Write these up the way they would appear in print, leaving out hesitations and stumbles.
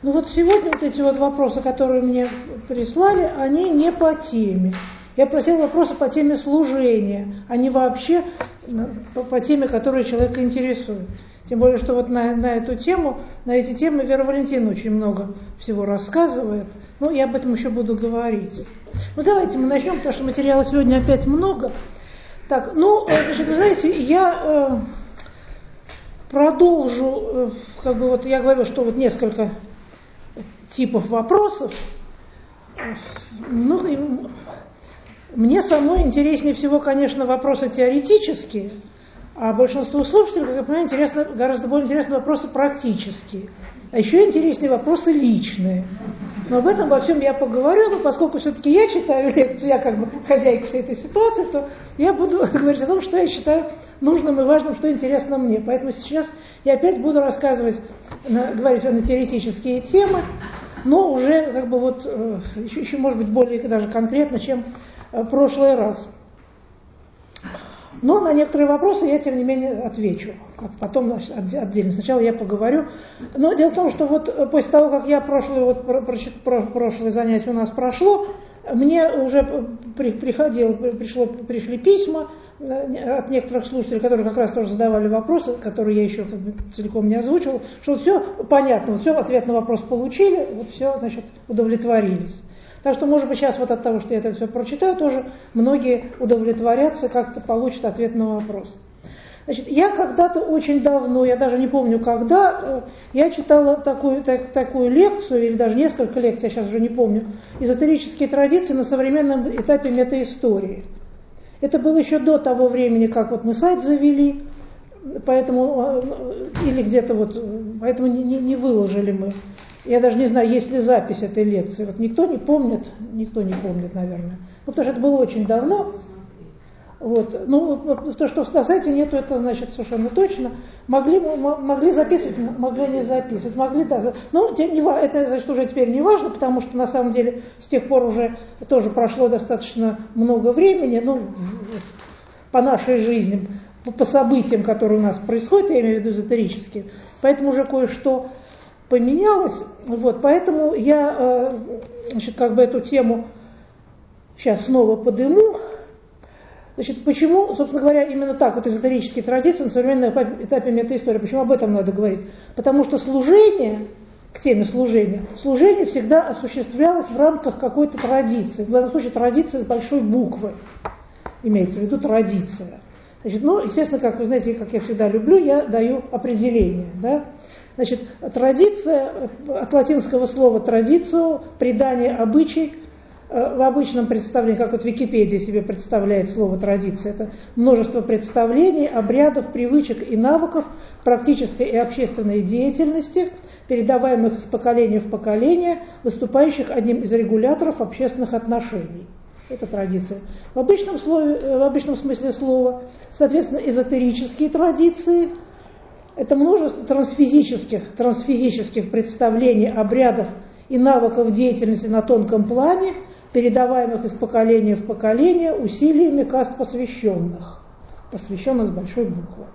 Ну вот сегодня вот эти вот вопросы, которые мне прислали, они не по теме. Я просила вопросы по теме служения, а не вообще по теме, которая человека интересует. Тем более, что вот на эту тему, на эти темы Вера Валентиновна очень много всего рассказывает. Ну, я об этом еще буду говорить. Ну, давайте мы начнем, потому что материала сегодня опять много. Так, ну, значит, вы знаете, я продолжу, как бы вот я говорила, что вот несколько типов вопросов. Ну, и мне самой интереснее всего, конечно, вопросы теоретические, а большинству слушателей, как я понимаю, гораздо более интересны вопросы практические. А еще интереснее вопросы личные. Но об этом во всем я поговорю, но поскольку все-таки я читаю лекцию, я как бы хозяйка всей этой ситуации, то я буду говорить о том, что я считаю нужным и важным, что интересно мне. Поэтому сейчас я опять буду говорить на теоретические темы, но уже как бы вот еще может быть более даже конкретно, чем в прошлый раз. Но на некоторые вопросы я, тем не менее, отвечу. Потом отдельно. Сначала я поговорю. Но дело в том, что вот после того, как я прошлое занятие у нас прошло, мне уже пришли письма от некоторых слушателей, которые как раз тоже задавали вопросы, которые я еще как бы целиком не озвучивал, что все понятно, все, ответ на вопрос получили, вот все, значит, удовлетворились. Так что, может быть, сейчас вот от того, что я это все прочитаю, тоже многие удовлетворятся, как-то получат ответ на вопрос. Значит, я когда-то очень давно, я даже не помню когда, я читала такую лекцию, или даже несколько лекций, я сейчас уже не помню, «Эзотерические традиции на современном этапе метаистории». Это было еще до того времени, как вот мы сайт завели, поэтому, или где-то вот, поэтому не выложили мы. Я даже не знаю, есть ли запись этой лекции. Вот никто не помнит, наверное. Ну, потому что это было очень давно. Вот. Ну, то, что на сайте нету, это значит совершенно точно. Могли записывать, могли не записывать, могли, да. Но это, значит, уже теперь не важно, потому что на самом деле с тех пор уже тоже прошло достаточно много времени, ну, по нашей жизни, по событиям, которые у нас происходят, я имею в виду эзотерические. Поэтому уже кое-что поменялось, вот, поэтому я, значит, как бы эту тему сейчас снова подниму. Значит, почему, собственно говоря, именно так вот эзотерические традиции на современном этапе метаистории, почему об этом надо говорить? Потому что служение, к теме служения всегда осуществлялось в рамках какой-то традиции, в данном случае традиция с большой буквы, имеется в виду традиция. Значит, ну, естественно, как вы знаете, как я всегда люблю, я даю определение, да. Значит, традиция, от латинского слова традицию, предание, обычай, в обычном представлении, как вот Википедия себе представляет слово традиция, это множество представлений, обрядов, привычек и навыков практической и общественной деятельности, передаваемых из поколения в поколение, выступающих одним из регуляторов общественных отношений. Это традиция. В обычном смысле слова, соответственно, эзотерические традиции – это множество трансфизических представлений, обрядов и навыков деятельности на тонком плане, передаваемых из поколения в поколение усилиями каст посвященных с большой буквы.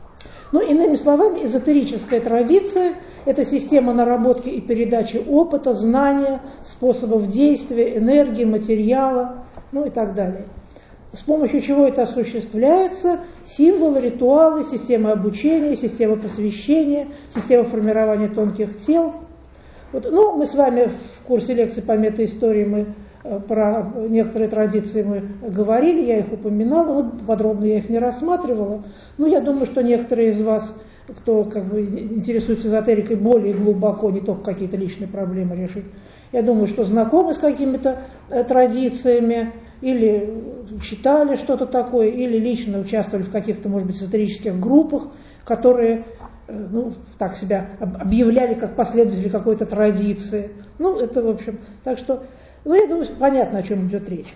Ну, иными словами, эзотерическая традиция – это система наработки и передачи опыта, знания, способов действия, энергии, материала, ну и так далее. С помощью чего это осуществляется? Символы, ритуалы, система обучения, система посвящения, система формирования тонких тел. Вот, ну, мы с вами в курсе лекций по метаистории про некоторые традиции мы говорили, я их упоминала, но подробно я их не рассматривала. Но я думаю, что некоторые из вас, кто как бы интересуется эзотерикой более глубоко, не только какие-то личные проблемы решить, я думаю, что знакомы с какими-то традициями, или читали что-то такое, или лично участвовали в каких-то, может быть, эзотерических группах, которые, ну, так себя объявляли как последователи какой-то традиции. Ну, это, в общем, так что, ну, я думаю, понятно, о чем идет речь.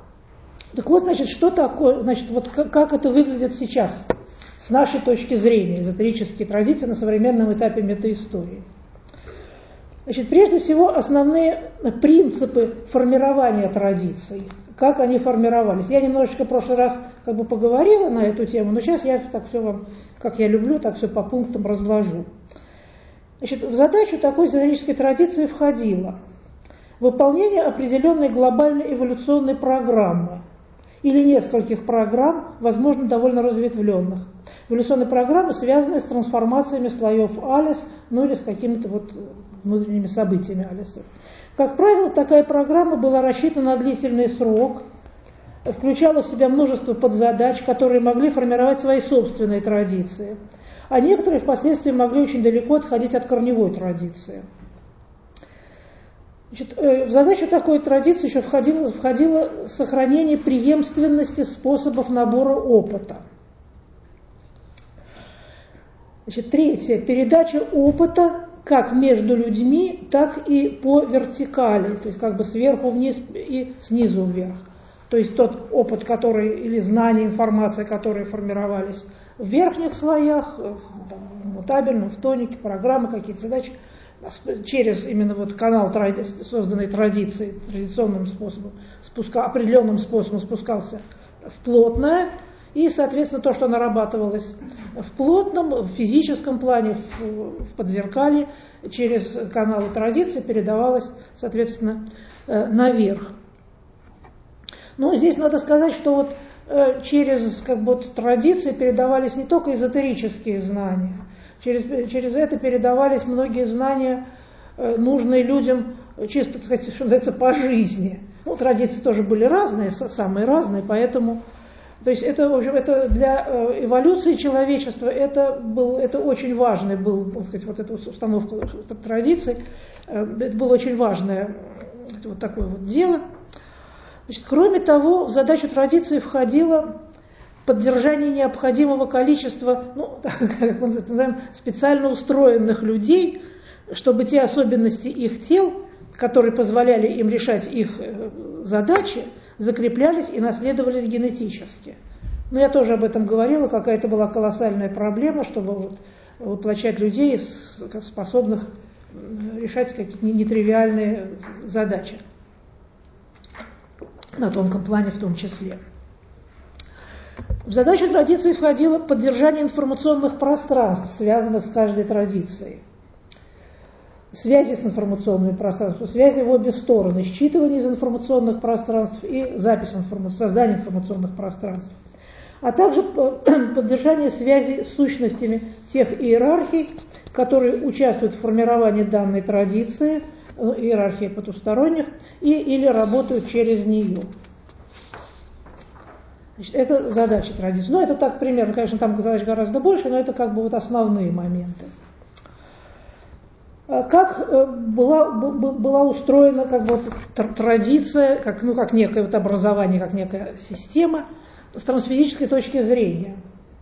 Так вот, значит, что такое, значит, вот как это выглядит сейчас, с нашей точки зрения, эзотерические традиции на современном этапе метаистории. Значит, прежде всего, основные принципы формирования традиций, как они формировались. Я немножечко в прошлый раз как бы поговорила на эту тему, но сейчас я так все вам, как я люблю, так все по пунктам разложу. Значит, в задачу такой эзотерической традиции входило выполнение определенной глобальной эволюционной программы или нескольких программ, возможно, довольно разветвленных. Эволюционные программы, связанные с трансформациями слоев Алис, ну или с какими-то вот внутренними событиями Алиса. Как правило, такая программа была рассчитана на длительный срок, включала в себя множество подзадач, которые могли формировать свои собственные традиции, а некоторые впоследствии могли очень далеко отходить от корневой традиции. Значит, в задачу такой традиции еще входило сохранение преемственности способов набора опыта. Значит, третье. Передача опыта как между людьми, так и по вертикали, то есть как бы сверху вниз и снизу вверх. То есть тот опыт, который, или знания, информация, которые формировались в верхних слоях, в табельном, в тонике, программы, какие-то задачи, через именно вот канал созданной традиции, традиционным способом, определенным способом спускался в плотное, и, соответственно, то, что нарабатывалось в плотном, в физическом плане, в подзеркалье, через каналы традиции передавалось, соответственно, наверх. Но здесь надо сказать, что вот через как бы, традиции передавались не только эзотерические знания, через это передавались многие знания, нужные людям чисто, так сказать, что называется, по жизни. Ну, традиции тоже были разные, самые разные, поэтому, то есть это, в общем, это для эволюции человечества это очень важный был, так сказать, вот эта установка традиций, это было очень важное вот такое вот дело. Значит, кроме того, в задачу традиции входило поддержание необходимого количества, ну, как мы это называем, специально устроенных людей, чтобы те особенности их тел, которые позволяли им решать их задачи, закреплялись и наследовались генетически. Но я тоже об этом говорила, какая-то была колоссальная проблема, чтобы вот воплощать людей, способных решать какие-то нетривиальные задачи, на тонком плане в том числе. В задачу традиции входило поддержание информационных пространств, связанных с каждой традицией. Связи с информационными пространствами, связи в обе стороны, считывание из информационных пространств и запись создание информационных пространств. А также поддержание связи с сущностями тех иерархий, которые участвуют в формировании данной традиции, иерархии потусторонних, или работают через нее. Значит, это задача традиции. Ну, это так примерно, конечно, там задач гораздо больше, но это как бы вот основные моменты. Как была устроена как бы, вот, традиция, как некое вот образование, как некая система с трансфизической точки зрения.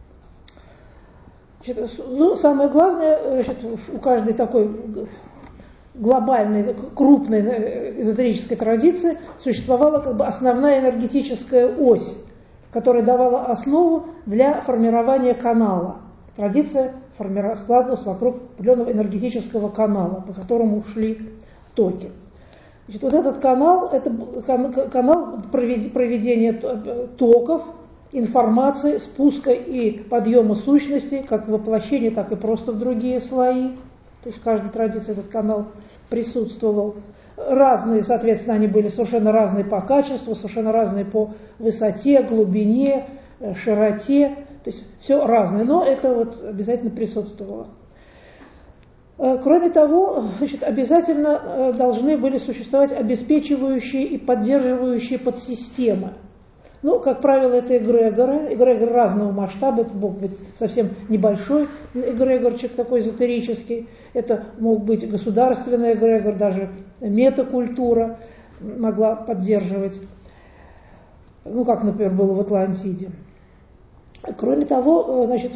Значит, ну, самое главное, значит, у каждой такой глобальной, крупной эзотерической традиции существовала как бы основная энергетическая ось, которая давала основу для формирования канала. Традиция складывалась вокруг определенного энергетического канала, по которому шли токи. Значит, вот этот канал, это канал проведения токов, информации, спуска и подъема сущностей, как воплощения, так и просто в другие слои. То есть в каждой традиции этот канал присутствовал. Разные, соответственно, они были совершенно разные по качеству, совершенно разные по высоте, глубине, широте. То есть все разное, но это вот обязательно присутствовало. Кроме того, значит, обязательно должны были существовать обеспечивающие и поддерживающие подсистемы. Ну, как правило, это эгрегоры разного масштаба, это мог быть совсем небольшой эгрегорчик такой эзотерический, это мог быть государственный эгрегор, даже метакультура могла поддерживать, ну, как, например, было в Атлантиде. Кроме того, значит,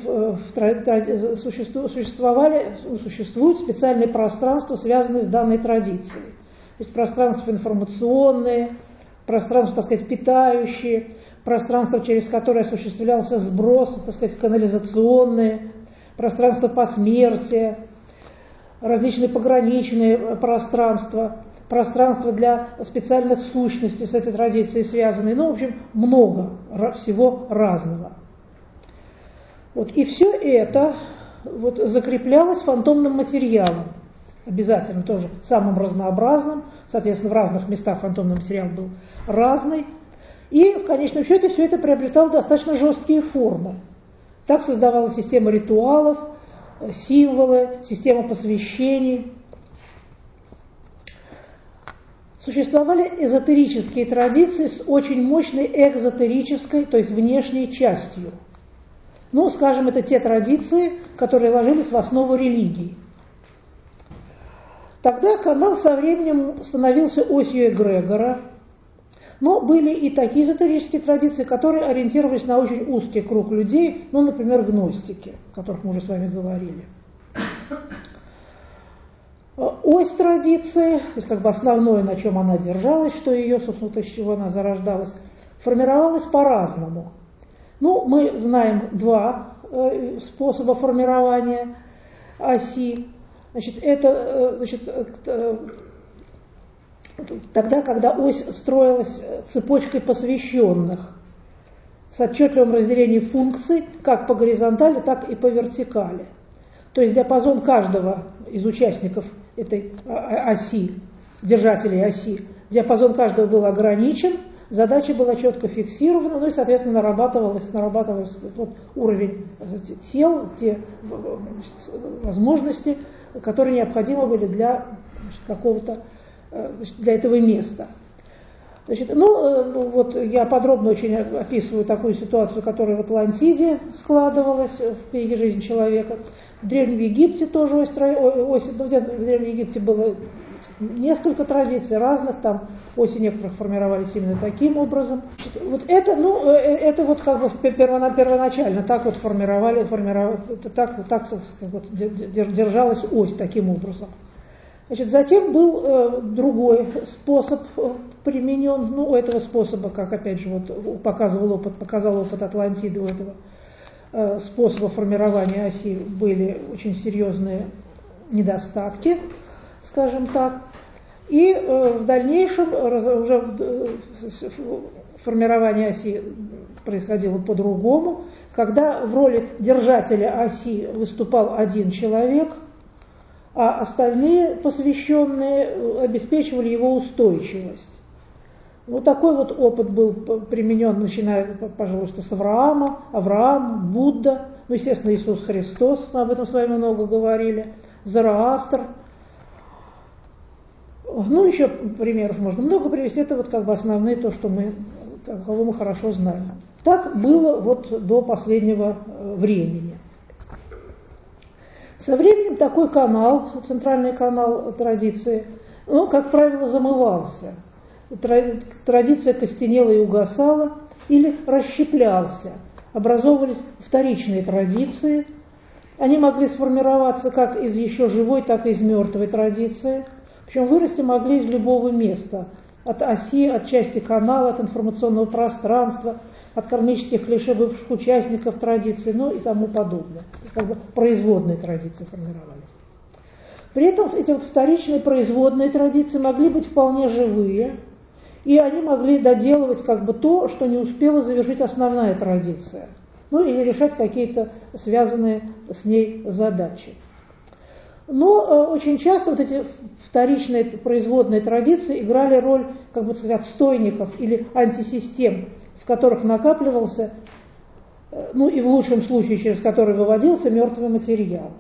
существуют специальные пространства, связанные с данной традицией. То есть пространства информационные, пространства, так сказать, питающие, пространства, через которые осуществлялся сброс, так сказать, канализационные, пространства посмертия, различные пограничные пространства, пространства для специальных сущностей с этой традицией связанные. Ну, в общем, много всего разного. Вот, и все это вот закреплялась фантомным материалом. Обязательно тоже самым разнообразным. Соответственно, в разных местах фантомный материал был разный. И в конечном счете все это приобретало достаточно жесткие формы. Так создавалась система ритуалов, символы, система посвящений. Существовали эзотерические традиции с очень мощной экзотерической, то есть внешней частью. Ну, скажем, это те традиции, которые ложились в основу религии. Тогда канал со временем становился осью эгрегора, но были и такие эзотерические традиции, которые ориентировались на очень узкий круг людей, ну, например, гностики, о которых мы уже с вами говорили. Ось традиции, то есть как бы основное, на чем она держалась, что ее, собственно, то, с чего она зарождалась, формировалась по-разному. Ну, мы знаем два способа формирования оси. Значит, это тогда, когда ось строилась цепочкой посвященных с отчетливым разделением функций как по горизонтали, так и по вертикали. То есть диапазон каждого из участников этой оси, держателей оси, диапазон каждого был ограничен, задача была четко фиксирована, ну и, соответственно, нарабатывался тот уровень тел, те возможности, которые необходимы были для какого-то, для этого места. Значит, вот я подробно очень описываю такую ситуацию, которая в Атлантиде складывалась в книге «Жизнь человека». В Древнем Египте тоже в Древнем Египте было несколько традиций разных, там оси некоторых формировались именно таким образом. Вот это вот как бы первоначально так вот держалась ось таким образом. Значит, затем был другой способ применен, у этого способа, как опять же вот показал опыт Атлантиды, у этого способа формирования оси были очень серьезные недостатки, скажем так. И в дальнейшем уже формирование оси происходило по-другому, когда в роли держателя оси выступал один человек, а остальные посвященные обеспечивали его устойчивость. Вот такой вот опыт был применен, начиная, пожалуй, с Авраам, Будда, естественно, Иисус Христос, мы об этом с вами много говорили, Зороастр. Еще примеров можно много привести, это вот как бы основные, то, что кого мы хорошо знаем. Так было вот до последнего времени. Со временем такой канал, центральный канал традиции, как правило, замывался. Традиция костенела и угасала или расщеплялся. Образовывались вторичные традиции. Они могли сформироваться как из еще живой, так и из мертвой традиции. Причем вырасти могли из любого места. От оси, от части канала, от информационного пространства, от кармических клише бывших участников традиции, и тому подобное. Как бы производные традиции формировались. При этом эти вот вторичные производные традиции могли быть вполне живые, и они могли доделывать как бы то, что не успела завершить основная традиция, или решать какие-то связанные с ней задачи. Но очень часто вот эти вторичные производные традиции играли роль, как бы сказать, отстойников или антисистем, в которых накапливался, и в лучшем случае через который выводился мертвый материал.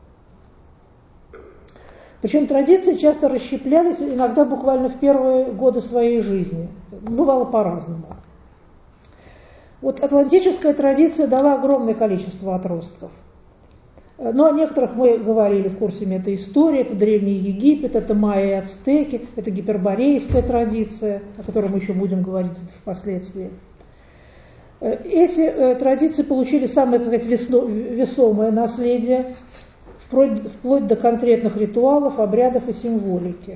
Причем традиции часто расщеплялись, иногда буквально в первые годы своей жизни. Бывало по-разному. Вот атлантическая традиция дала огромное количество отростков. Но о некоторых мы говорили в курсе метаистории. Это Древний Египет, это майя и ацтеки, это гиперборейская традиция, о которой мы еще будем говорить впоследствии. Эти традиции получили самое, так сказать, весомое наследие, вплоть до конкретных ритуалов, обрядов и символики.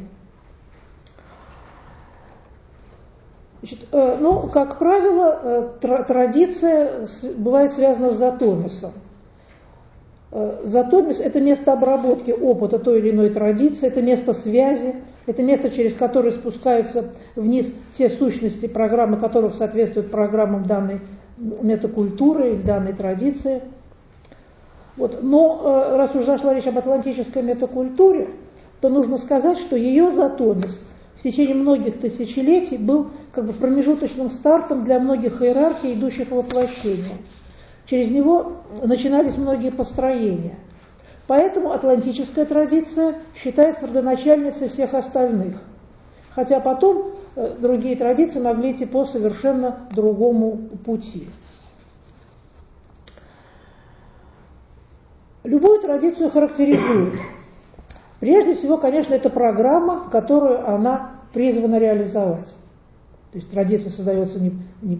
Значит, как правило, традиция бывает связана с затомисом. Затомис – это место обработки опыта той или иной традиции, это место связи, это место, через которое спускаются вниз те сущности, программы которых соответствуют программам данной метакультуры или данной традиции. Вот. Но раз уж зашла речь об атлантической метакультуре, то нужно сказать, что ее затонус в течение многих тысячелетий был как бы промежуточным стартом для многих иерархий, идущих в воплощение. Через него начинались многие построения. Поэтому атлантическая традиция считается родоначальницей всех остальных. Хотя потом другие традиции могли идти по совершенно другому пути. Любую традицию характеризует. Прежде всего, конечно, это программа, которую она призвана реализовать. То есть традиция создается не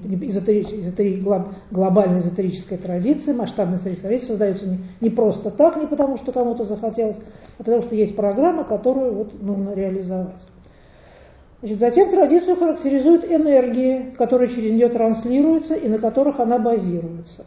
глобальной эзотерической традиции, масштабная эзотерическая традиция создается не просто так, не потому что кому-то захотелось, а потому что есть программа, которую вот нужно реализовать. Значит, затем традицию характеризуют энергии, которые через нее транслируются и на которых она базируется.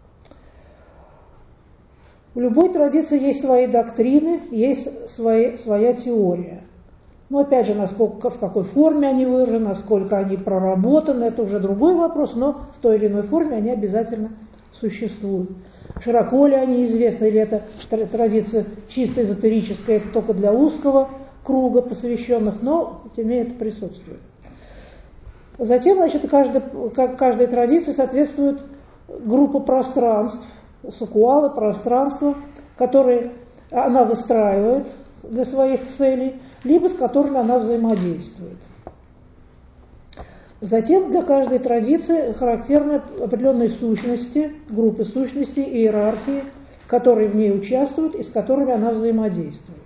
У любой традиции есть свои доктрины, есть своя теория. Но опять же, в какой форме они выражены, насколько они проработаны, это уже другой вопрос, но в той или иной форме они обязательно существуют. Широко ли они известны, или это традиция чисто эзотерическая, это только для узкого круга посвященных, но тем не менее это присутствует. Затем, значит, каждой традиции соответствует группа пространств, сакуалы, пространства, которые она выстраивает для своих целей, либо с которыми она взаимодействует. Затем для каждой традиции характерны определенные сущности, группы сущностей, иерархии, которые в ней участвуют и с которыми она взаимодействует.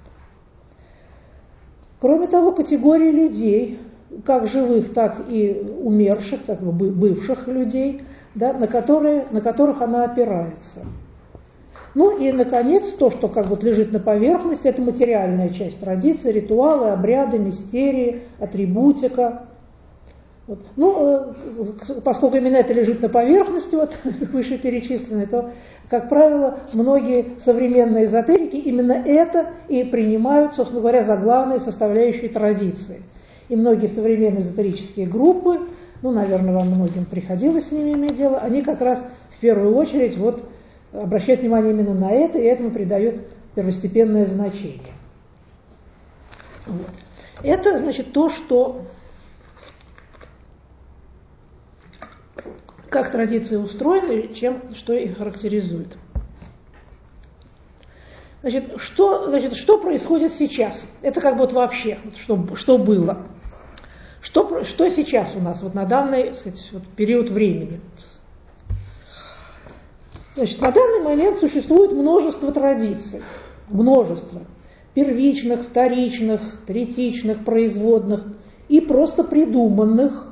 Кроме того, категории людей, как живых, так и умерших, так и бывших людей, да, на которых она опирается. Ну и, наконец, то, что как бы лежит на поверхности, это материальная часть традиции, ритуалы, обряды, мистерии, атрибутика. Вот. Ну, поскольку именно это лежит на поверхности, вот, вышеперечисленное, то, как правило, многие современные эзотерики именно это и принимают, собственно говоря, за главные составляющие традиции. И многие современные эзотерические группы, ну, наверное, вам многим приходилось с ними иметь дело, они как раз в первую очередь вот обращают внимание именно на это, и этому придают первостепенное значение. Вот. Это, значит, то, что как традиции устроены, что их характеризует. Значит, что происходит сейчас? Это как бы вот вообще, что было. Что сейчас у нас вот на данный, так сказать, вот период времени? Значит, на данный момент существует множество традиций, множество первичных, вторичных, третичных, производных и просто придуманных.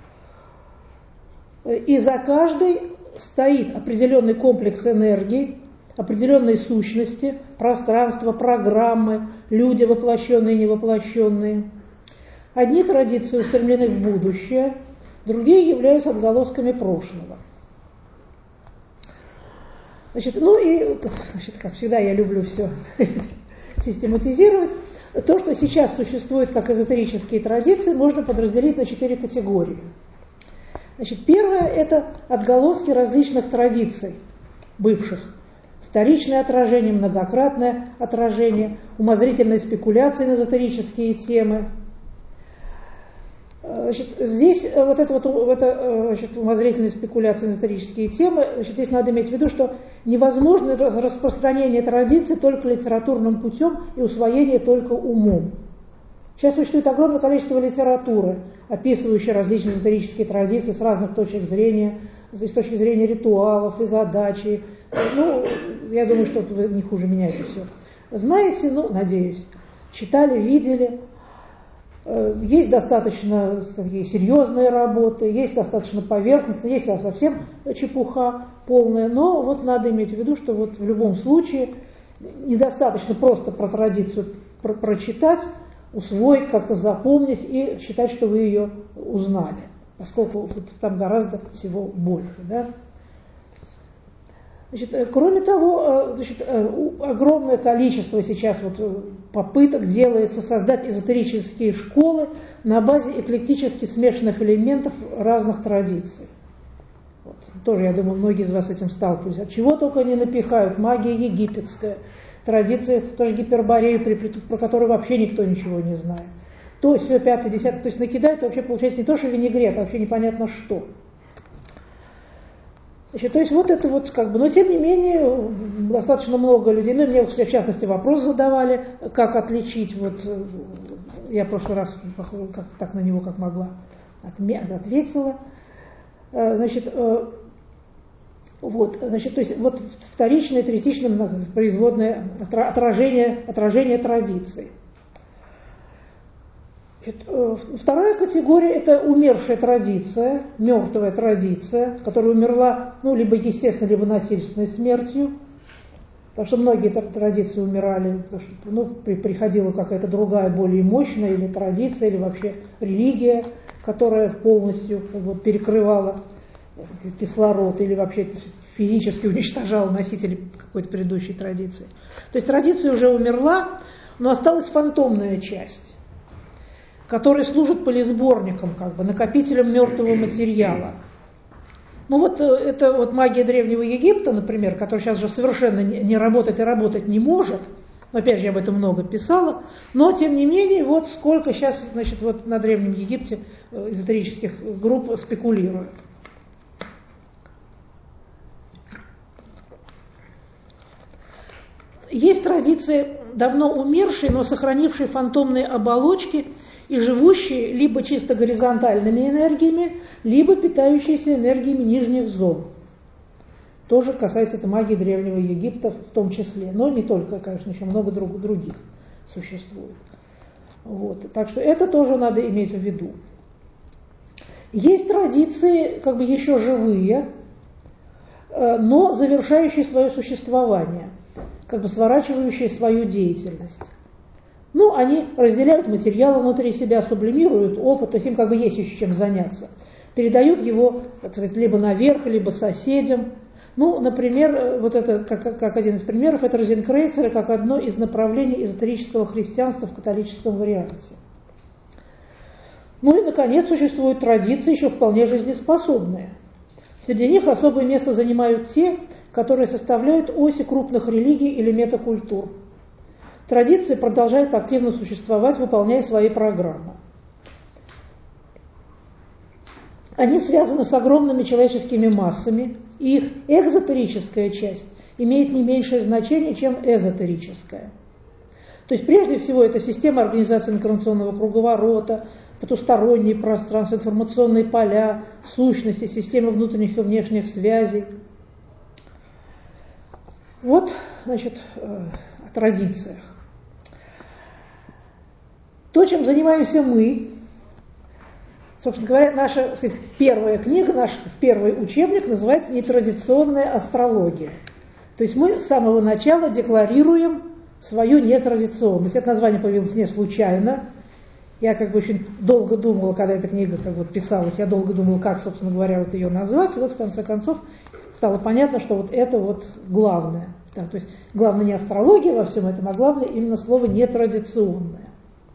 И за каждой стоит определенный комплекс энергии, определенные сущности, пространства, программы, люди воплощенные и невоплощенные. Одни традиции устремлены в будущее, другие являются отголосками прошлого. Значит, ну и, значит, как всегда, я люблю все систематизировать. То, что сейчас существует как эзотерические традиции, можно подразделить на 4 категории. Значит, первое – это отголоски различных традиций бывших. Вторичное отражение, многократное отражение, умозрительные спекуляции на эзотерические темы. Значит, здесь значит, умозрительные спекуляции на эзотерические темы, значит, здесь надо иметь в виду, что невозможно распространение традиций только литературным путем и усвоение только умом. Сейчас существует огромное количество литературы, описывающей различные эзотерические традиции с разных точек зрения, с точки зрения ритуалов и задачи. Ну, я думаю, что вы не хуже меня это все знаете, ну, надеюсь, читали, видели. Есть достаточно такие серьезные работы, есть достаточно поверхностные, есть совсем чепуха полная, но вот надо иметь в виду, что вот в любом случае недостаточно просто про традицию прочитать, усвоить, как-то запомнить и считать, что вы ее узнали, поскольку там гораздо всего больше. Да? Значит, кроме того, значит, огромное количество сейчас вот попыток делается создать эзотерические школы на базе эклектически смешанных элементов разных традиций. Вот. Тоже, я думаю, многие из вас с этим сталкивались. От чего только не напихают. Магия египетская, традиции, тоже гиперборею, про которую вообще никто ничего не знает. То, все, 5-10, то есть накидают, вообще получается не то, что винегрет, а вообще непонятно что. Значит, то есть вот это вот как бы, но тем не менее достаточно много людей, ну, мне в частности вопрос задавали, как отличить, вот я в прошлый раз как так на него как могла ответила. Значит, вот, значит, то есть вот вторичное, третичное, производное отражение традиций. Вторая категория – это умершая традиция, мертвая традиция, которая умерла, ну, либо естественно, либо насильственной смертью, потому что многие традиции умирали, потому что, ну, приходила какая-то другая, более мощная или традиция, или вообще религия, которая полностью вот, перекрывала кислород или вообще физически уничтожала носителей какой-то предыдущей традиции. То есть традиция уже умерла, но осталась фантомная часть, которые служат полисборником, как бы, накопителем мертвого материала. Ну вот это вот магия Древнего Египта, например, которая сейчас же совершенно не работает и работать не может, но опять же я об этом много писала, но тем не менее вот сколько сейчас, значит, вот на Древнем Египте эзотерических групп спекулируют. Есть традиции, давно умершие, но сохранившие фантомные оболочки и живущие либо чисто горизонтальными энергиями, либо питающиеся энергиями нижних зон. Тоже касается это магии Древнего Египта в том числе, но не только, конечно, еще много других существует. Вот. Так что это тоже надо иметь в виду. Есть традиции, как бы еще живые, но завершающие свое существование, как бы сворачивающие свою деятельность. Ну, они разделяют материалы внутри себя, сублимируют опыт, то есть им как бы есть еще чем заняться. Передают его, так сказать, либо наверх, либо соседям. Ну, например, вот это, как один из примеров, это розенкрейцеры, как одно из направлений эзотерического христианства в католическом варианте. Ну и, наконец, существуют традиции, еще вполне жизнеспособные. Среди них особое место занимают те, которые составляют оси крупных религий или метакультур. Традиции продолжают активно существовать, выполняя свои программы. Они связаны с огромными человеческими массами, и их экзотерическая часть имеет не меньшее значение, чем эзотерическая. То есть прежде всего это система организации инкарнационного круговорота, потусторонние пространства, информационные поля, сущности, системы внутренних и внешних связей. Вот, значит, о традициях. То, чем занимаемся мы, собственно говоря, наша, так сказать, первая книга, наш первый учебник называется «Нетрадиционная астрология». То есть мы с самого начала декларируем свою нетрадиционность. Это название появилось не случайно. Я как бы очень долго думала, когда эта книга как бы писалась, я долго думала, как, собственно говоря, вот ее назвать. И вот в конце концов стало понятно, что вот это вот главное. Да, то есть главное не астрология во всем этом, а главное именно слово «нетрадиционное».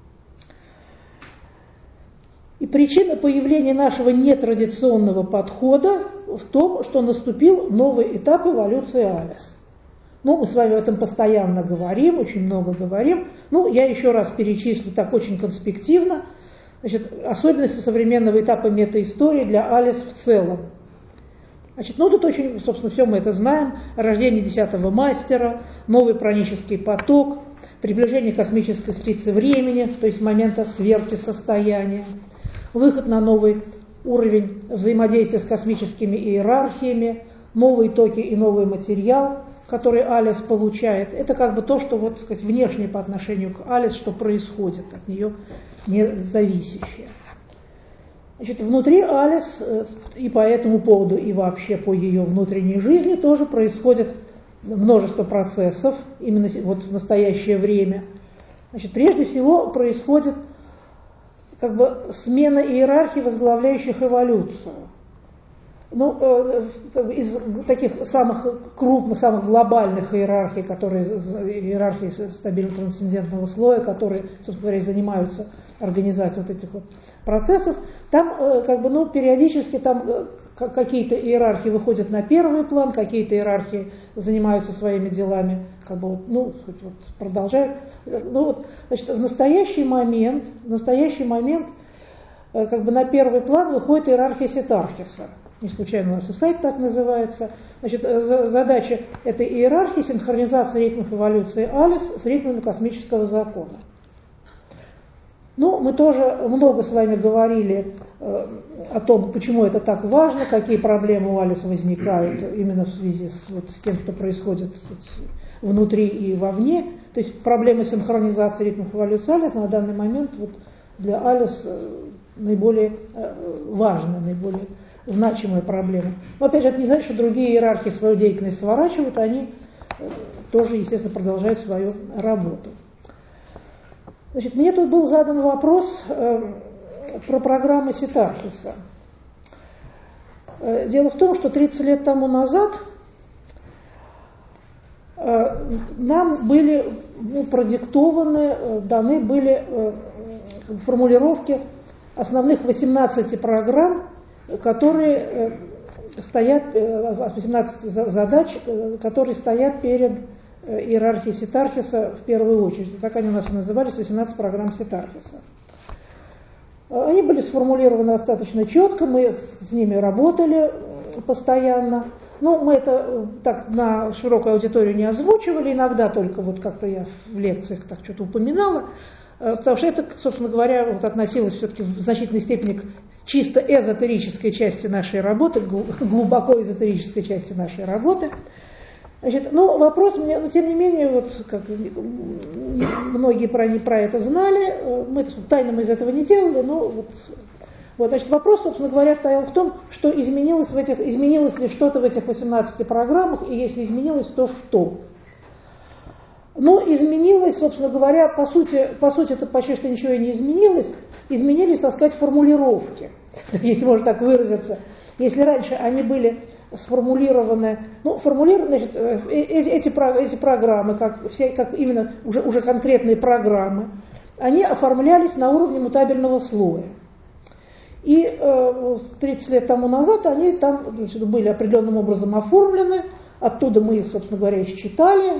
И причина появления нашего нетрадиционного подхода в том, что наступил новый этап эволюции Алис. Ну, мы с вами об этом постоянно говорим, очень много говорим. Ну, я еще раз перечислю так очень конспективно. Значит, особенности современного этапа метаистории для Алис в целом. Значит, ну, тут очень, собственно, все мы это знаем. Рождение 10-го мастера, новый пранический поток, приближение космической спицы времени, то есть момента сверки состояния, выход на новый уровень взаимодействия с космическими иерархиями, новые токи и новый материал, который Алис получает. Это как бы то, что вот, так сказать, внешне по отношению к Алис, что происходит, от нее не зависящее. Значит, внутри Алис и по этому поводу, и вообще по ее внутренней жизни тоже происходит множество процессов, именно вот в настоящее время. Значит, прежде всего происходит как бы смена иерархии, возглавляющих эволюцию. Ну, из таких самых крупных, самых глобальных иерархий, иерархии стабильно-трансцендентного слоя, которые, собственно говоря, занимаются организацией вот этих вот процессов, там периодически там какие-то иерархии выходят на первый план, какие-то иерархии занимаются своими делами, продолжают. Значит, в настоящий момент на первый план выходит иерархия Ситархиса. Не случайно у нас и сайт так называется. Значит, задача этой иерархии — синхронизация ритмов эволюции Алис с ритмами космического закона. Мы тоже много с вами говорили о том, почему это так важно, какие проблемы у Алис возникают именно в связи с тем, что происходит внутри и вовне. То есть проблемы синхронизации ритмов эволюции Алис на данный момент для Алис наиболее важны, наиболее значимая проблема. Но опять же, это не значит, что другие иерархии свою деятельность сворачивают, они тоже, естественно, продолжают свою работу. Значит, мне тут был задан вопрос про программы Ситархиса. Дело в том, что 30 лет тому назад нам были даны были формулировки основных 18 программ, которые стоят, 18 задач, которые стоят перед иерархией Ситархиса в первую очередь. Так они у нас и назывались, 18 программ Ситархиса. Они были сформулированы достаточно четко, мы с ними работали постоянно. Мы это так на широкую аудиторию не озвучивали, иногда только как-то я в лекциях так что-то упоминала, потому что это, собственно говоря, относилось все-таки в значительной степени к чисто эзотерической части нашей работы, глубоко эзотерической части нашей работы. Значит, вопрос мне, тем не менее, многие про это знали, мы тайно из этого не делали, значит, вопрос, собственно говоря, стоял в том, что изменилось ли что-то в этих 18 программах, и если изменилось, то что? Изменилось, собственно говоря, по сути это почти что ничего и не изменилось, изменились, так сказать, формулировки, если можно так выразиться. Если раньше они были сформулированы, значит, эти программы, как именно уже конкретные программы, они оформлялись на уровне мутабельного слоя. И 30 лет тому назад они там, значит, были определенным образом оформлены, оттуда мы их, собственно говоря, считали.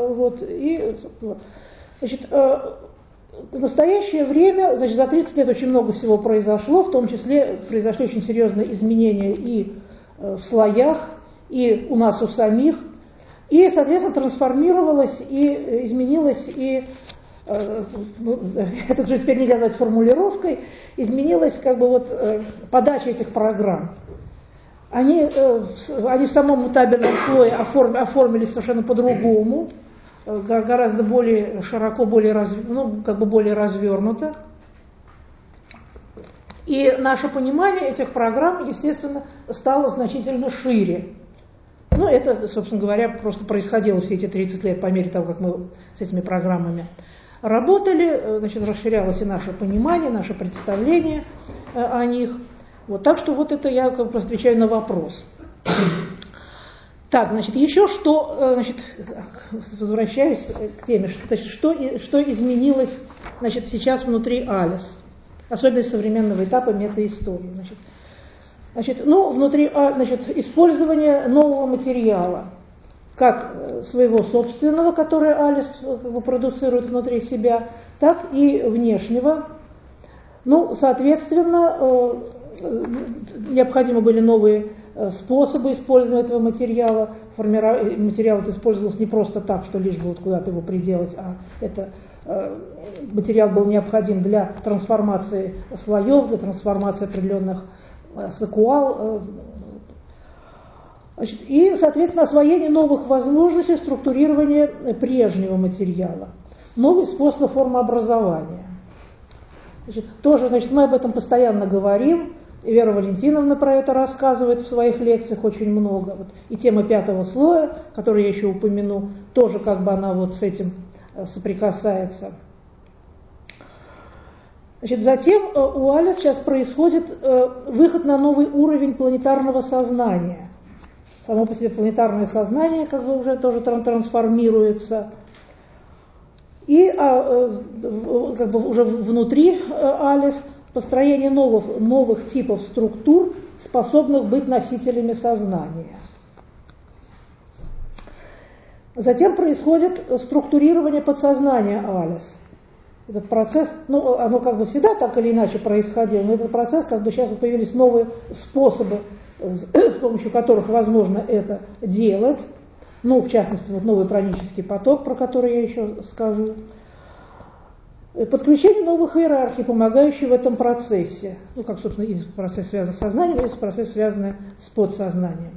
Значит, в настоящее время, значит, за 30 лет очень много всего произошло, в том числе произошли очень серьезные изменения и в слоях, и у нас у самих, и, соответственно, трансформировалось и изменилось, и это уже теперь нельзя назвать формулировкой, изменилась подача этих программ. Они в самом мутабельном слое оформились совершенно по-другому, гораздо более широко, более развернуто. И наше понимание этих программ, естественно, стало значительно шире. Это, собственно говоря, просто происходило все эти 30 лет по мере того, как мы с этими программами работали. Значит, расширялось и наше понимание, наше представление о них. Так что это я просто отвечаю на вопрос. Так, значит, еще что, значит, возвращаюсь к теме, что изменилось, значит, сейчас внутри Алис, особенно современного этапа метаистории. Внутри, использование нового материала, как своего собственного, который Алис продуцирует внутри себя, так и внешнего. Соответственно, необходимы были новые способы использования этого материала. Материал использовался не просто так, что лишь бы куда-то его приделать, а это материал был необходим для трансформации слоев, для трансформации определенных сакуал. И, соответственно, освоение новых возможностей структурирования прежнего материала, новый способ формообразования. Тоже, мы об этом постоянно говорим. Вера Валентиновна про это рассказывает в своих лекциях очень много. И тема 5-го слоя, которую я еще упомяну, тоже она с этим соприкасается. Значит, затем у Алис сейчас происходит выход на новый уровень планетарного сознания. Само по себе планетарное сознание как бы уже тоже трансформируется. И как бы уже внутри Алис построение новых типов структур, способных быть носителями сознания. Затем происходит структурирование подсознания Алис. Этот процесс, ну, оно как бы всегда так или иначе происходило, но этот процесс, как бы сейчас появились новые способы, с помощью которых возможно это делать. Ну, в частности, вот новый пранический поток, про который я еще скажу. Подключение новых иерархий, помогающих в этом процессе. Ну, как, собственно, и процесс связан с сознанием, и процесс связан с подсознанием.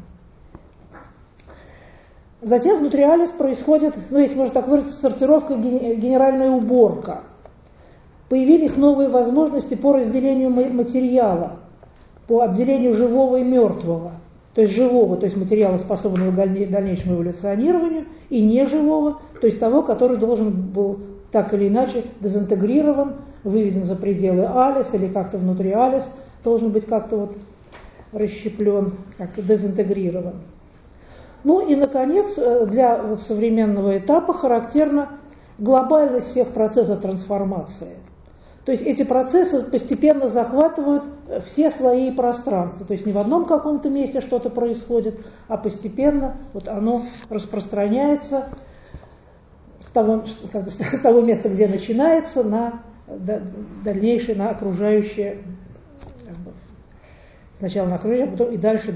Затем внутри Алис происходит, ну, если можно так выразиться, сортировка, генеральная уборка. Появились новые возможности по разделению материала, по отделению живого и мертвого. То есть живого, то есть материала, способного к дальнейшему эволюционированию, и неживого, то есть того, который должен был так или иначе дезинтегрирован, выведен за пределы Алис или как-то внутри Алис, должен быть как-то вот расщеплен, как-то дезинтегрирован. Ну и, наконец, для вот современного этапа характерна глобальность всех процессов трансформации. То есть эти процессы постепенно захватывают все слои и пространства. То есть не в одном каком-то месте что-то происходит, а постепенно вот оно распространяется с того места, где начинается, на дальнейшее, на окружающее, сначала на окружающее, а потом и дальше.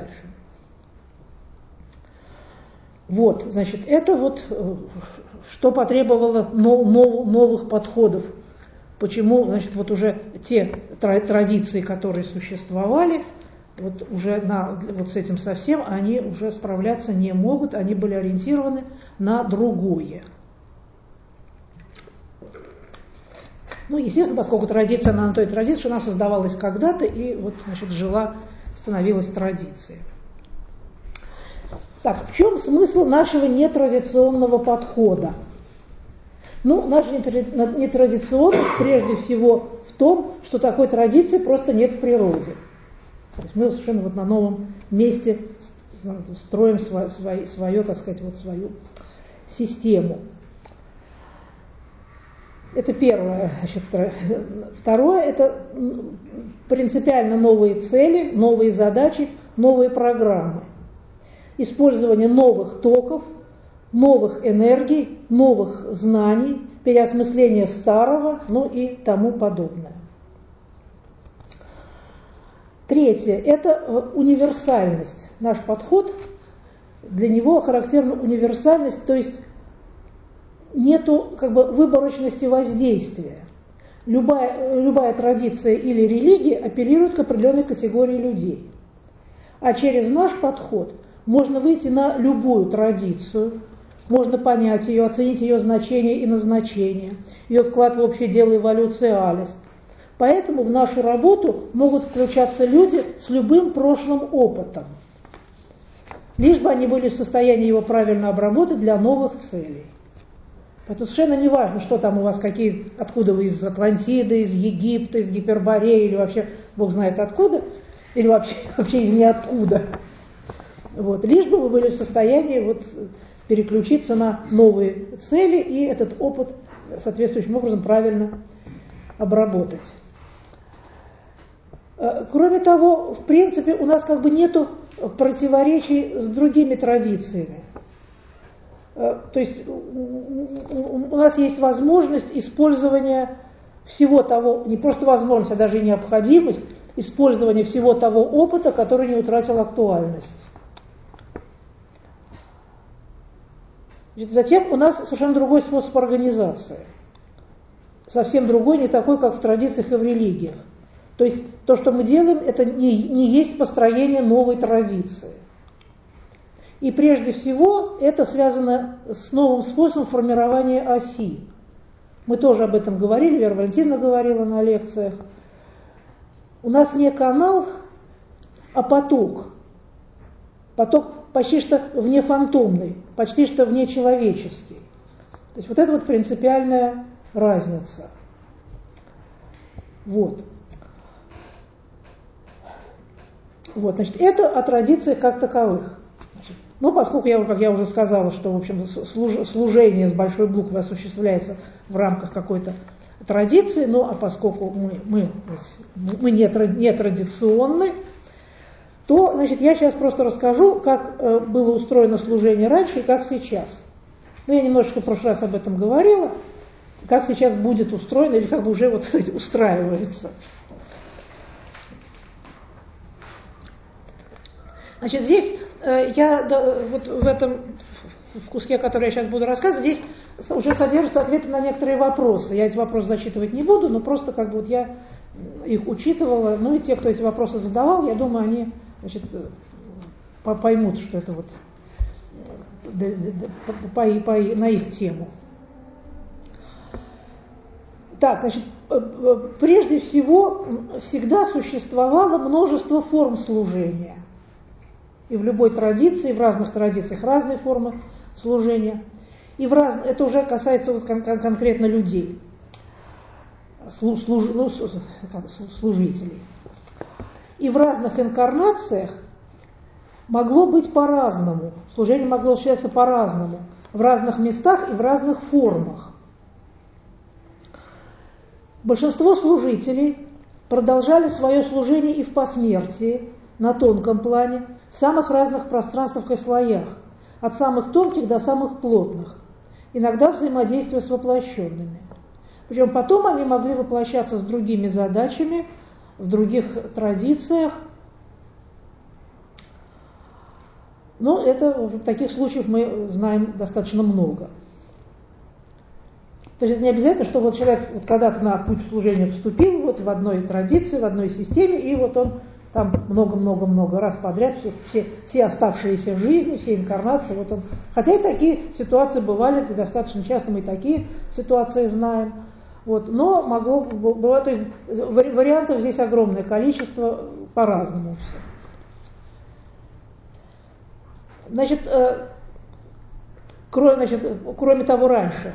Вот, значит, это вот что потребовало новых подходов. Почему, значит, вот уже те традиции, которые существовали, вот уже вот с этим совсем они уже справляться не могут, они были ориентированы на другое. Ну, естественно, поскольку традиция, она на той традиции, что она создавалась когда-то и вот, значит, становилась традицией. Так, в чем смысл нашего нетрадиционного подхода? Ну, наша нетрадиционность прежде всего в том, что такой традиции просто нет в природе. То есть мы совершенно вот на новом месте строим свою, так сказать, вот свою систему. Это первое. Значит, второе – это принципиально новые цели, новые задачи, новые программы. Использование новых токов, новых энергий, новых знаний, переосмысление старого, ну и тому подобное. Третье – это универсальность. Наш подход, для него характерна универсальность, то есть нету как бы выборочности воздействия. Любая традиция или религия апеллирует к определенной категории людей. А через наш подход можно выйти на любую традицию, можно понять ее, оценить ее значение и назначение, ее вклад в общее дело эволюции Алис. Поэтому в нашу работу могут включаться люди с любым прошлым опытом, лишь бы они были в состоянии его правильно обработать для новых целей. Поэтому совершенно не важно, что там у вас, откуда вы, из Атлантиды, из Египта, из Гипербореи, или вообще Бог знает откуда, или вообще из ниоткуда. Вот. Лишь бы вы были в состоянии вот переключиться на новые цели и этот опыт соответствующим образом правильно обработать. Кроме того, в принципе, у нас как бы нету противоречий с другими традициями. То есть у нас есть возможность использования всего того, не просто возможность, а даже и необходимость использования всего того опыта, который не утратил актуальность. Затем у нас совершенно другой способ организации. Совсем другой, не такой, как в традициях и в религиях. То есть то, что мы делаем, это не есть построение новой традиции. И прежде всего это связано с новым способом формирования оси. Мы тоже об этом говорили, Вера Валентиновна говорила на лекциях. У нас не канал, а поток. Поток почти что внефантомный, почти что внечеловеческий. То есть вот это вот принципиальная разница. Вот. Вот, значит, это о традициях как таковых. Но поскольку как я уже сказала, что, в общем, служение с большой буквы осуществляется в рамках какой-то традиции, ну, а поскольку мы не традиционны, то, значит, я сейчас просто расскажу, как было устроено служение раньше и как сейчас. Ну, я немножечко в прошлый раз об этом говорила, как сейчас будет устроено, или как бы уже вот устраивается. Значит, здесь вот в этом в куске, который я сейчас буду рассказывать, здесь уже содержатся ответы на некоторые вопросы. Я эти вопросы зачитывать не буду, но просто как бы вот я их учитывала. Ну и те, кто эти вопросы задавал, я думаю, они, значит, поймут, что это вот на их тему. Так, значит, прежде всего, всегда существовало множество форм служения. И в любой традиции, в разных традициях разные формы служения. И это уже касается вот конкретно людей, служителей. И в разных инкарнациях могло быть по-разному. Служение могло осуществляться по-разному. В разных местах и в разных формах. Большинство служителей продолжали свое служение и в посмертии, на тонком плане, в самых разных пространствах и слоях, от самых тонких до самых плотных, иногда взаимодействуя с воплощенными. Причем потом они могли воплощаться с другими задачами, в других традициях. Но таких случаев мы знаем достаточно много. То есть это не обязательно, что вот человек вот когда-то на путь служения вступил вот в одной традиции, в одной системе, и вот он там много-много-много раз подряд, все оставшиеся в жизни, все инкарнации, вот он. Хотя и такие ситуации бывали, и достаточно часто мы и такие ситуации знаем. Вот, но могло бывать, то есть вариантов здесь огромное количество, по-разному все. Значит, кроме того, раньше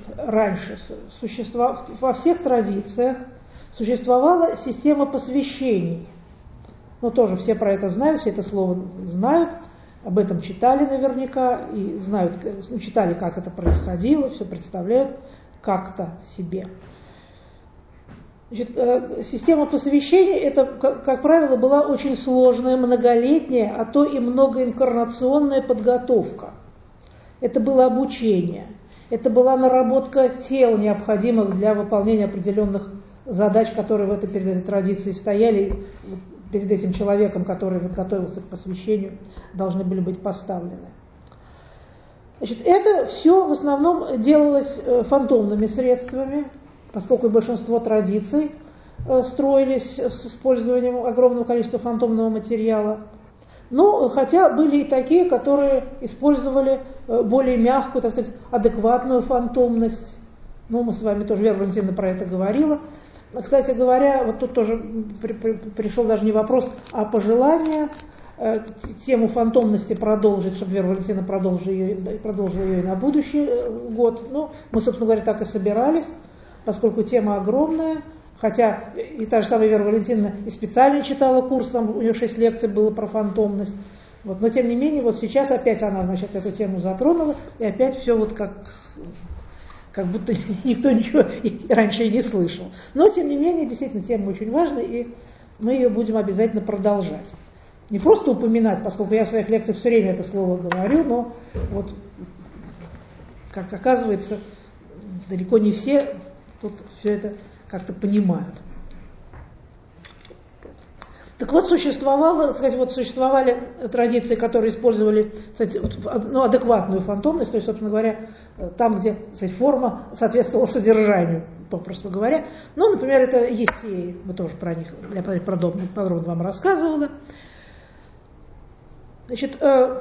во всех традициях существовала система посвящений. Ну, тоже все про это знают, все это слово знают, об этом читали наверняка, и знают, читали, как это происходило, все представляют как-то себе. Значит, система посвящений, это, как правило, была очень сложная, многолетняя, а то и многоинкарнационная подготовка. Это было обучение, это была наработка тел, необходимых для выполнения определенных задач, которые перед этой традицией стояли, перед этим человеком, который готовился к посвящению, должны были быть поставлены. Значит, это все в основном делалось фантомными средствами, поскольку большинство традиций строились с использованием огромного количества фантомного материала. Но хотя были и такие, которые использовали более мягкую, так сказать, адекватную фантомность. Ну, мы с вами тоже, Вера Валентиновна про это говорила. Кстати говоря, вот тут тоже пришел даже не вопрос, а пожелание тему фантомности продолжить, чтобы Вера Валентиновна продолжила ее и на будущий год. Ну, мы, собственно говоря, так и собирались, поскольку тема огромная. Хотя и та же самая Вера Валентиновна и специально читала курс, там у нее 6 лекций было про фантомность. Вот, но тем не менее, вот сейчас опять она, значит, эту тему затронула, и опять все вот как будто никто ничего раньше и не слышал. Но, тем не менее, действительно, тема очень важная, и мы ее будем обязательно продолжать. Не просто упоминать, поскольку я в своих лекциях все время это слово говорю, но вот, как оказывается, далеко не все тут все это как-то понимают. Так вот, существовали традиции, которые использовали, кстати, адекватную фантомность, то есть, собственно говоря, там, где, кстати, форма соответствовала содержанию, попросту говоря. Ну, например, это ессеи, мы тоже про них, я подробно вам рассказывала. Значит,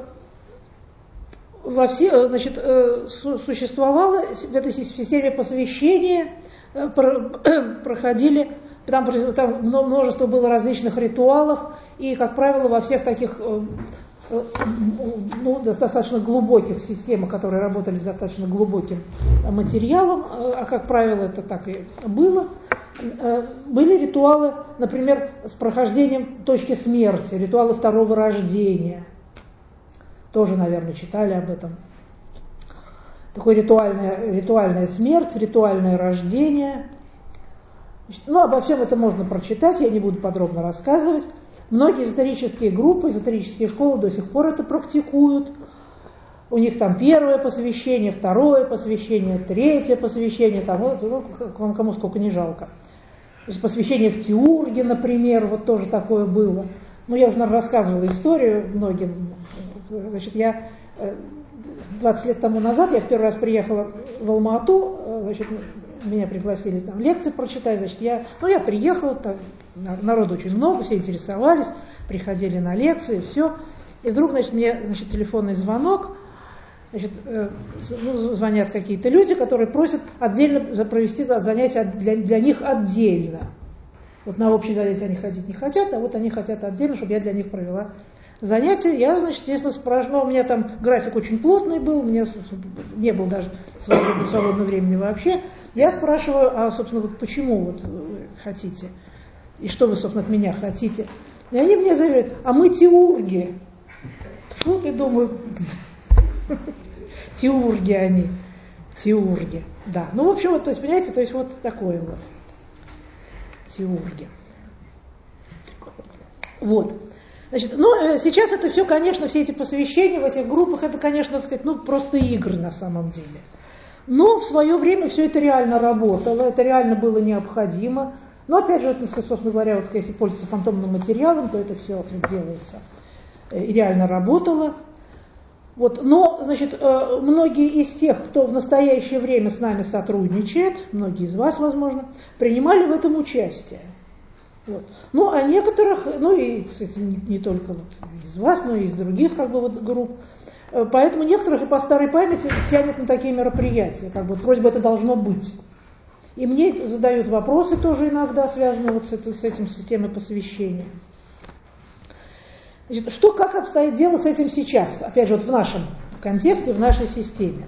существовало в этой системе посвящения, проходили, там множество было различных ритуалов, и, как правило, во всех таких достаточно глубоких системах, которые работали с достаточно глубоким материалом, а, как правило, это так и было, были ритуалы, например, с прохождением точки смерти, ритуалы второго рождения. Тоже, наверное, читали об этом. Такое ритуальная смерть, ритуальное рождение. Ну, обо всем это можно прочитать, я не буду подробно рассказывать. Многие эзотерические группы, эзотерические школы до сих пор это практикуют. У них там первое посвящение, второе посвящение, третье посвящение, там, вот, кому сколько не жалко. То есть посвящение в Теурге, например, вот тоже такое было. Ну, я уже, наверное, рассказывала историю многим. Значит, я 20 лет тому назад, я в первый раз приехала в Алма-Ату, значит, меня пригласили там лекции прочитать, значит, я приехала, там народу очень много, все интересовались, приходили на лекции, все. И вдруг, значит, мне, значит, телефонный звонок, значит, звонят какие-то люди, которые просят отдельно провести занятия для них отдельно. Вот на общие занятия они ходить не хотят, а вот они хотят отдельно, чтобы я для них провела занятия. Я, значит, естественно, спрашивала, у меня там график очень плотный был, у меня не было даже свободного времени вообще. Я спрашиваю, а, собственно, вот почему вот вы хотите, и что вы, собственно, от меня хотите. И они мне заявляют, а мы теурги. Ну, ты думаю, теурги они, теурги, да. Ну, в общем, вот, то есть, понимаете, то есть вот такое вот, теурги. Вот. Значит, ну, сейчас это все, конечно, все эти посвящения в этих группах, это, конечно, так сказать, ну, просто игры на самом деле. Но в свое время все это реально работало, это реально было необходимо. Но, опять же, это, собственно говоря, вот, если пользоваться фантомным материалом, то это все делается. И реально работало. Вот. Но, значит, многие из тех, кто в настоящее время с нами сотрудничает, многие из вас, возможно, принимали в этом участие. Вот. Ну, а некоторых, ну и, кстати, не только вот из вас, но и из других как бы, вот, групп, поэтому некоторых и по старой памяти тянет на такие мероприятия, как бы вроде бы это должно быть. И мне задают вопросы тоже иногда, связанные вот с этим системой посвящения. Значит, как обстоит дело с этим сейчас, опять же, вот в нашем контексте, в нашей системе.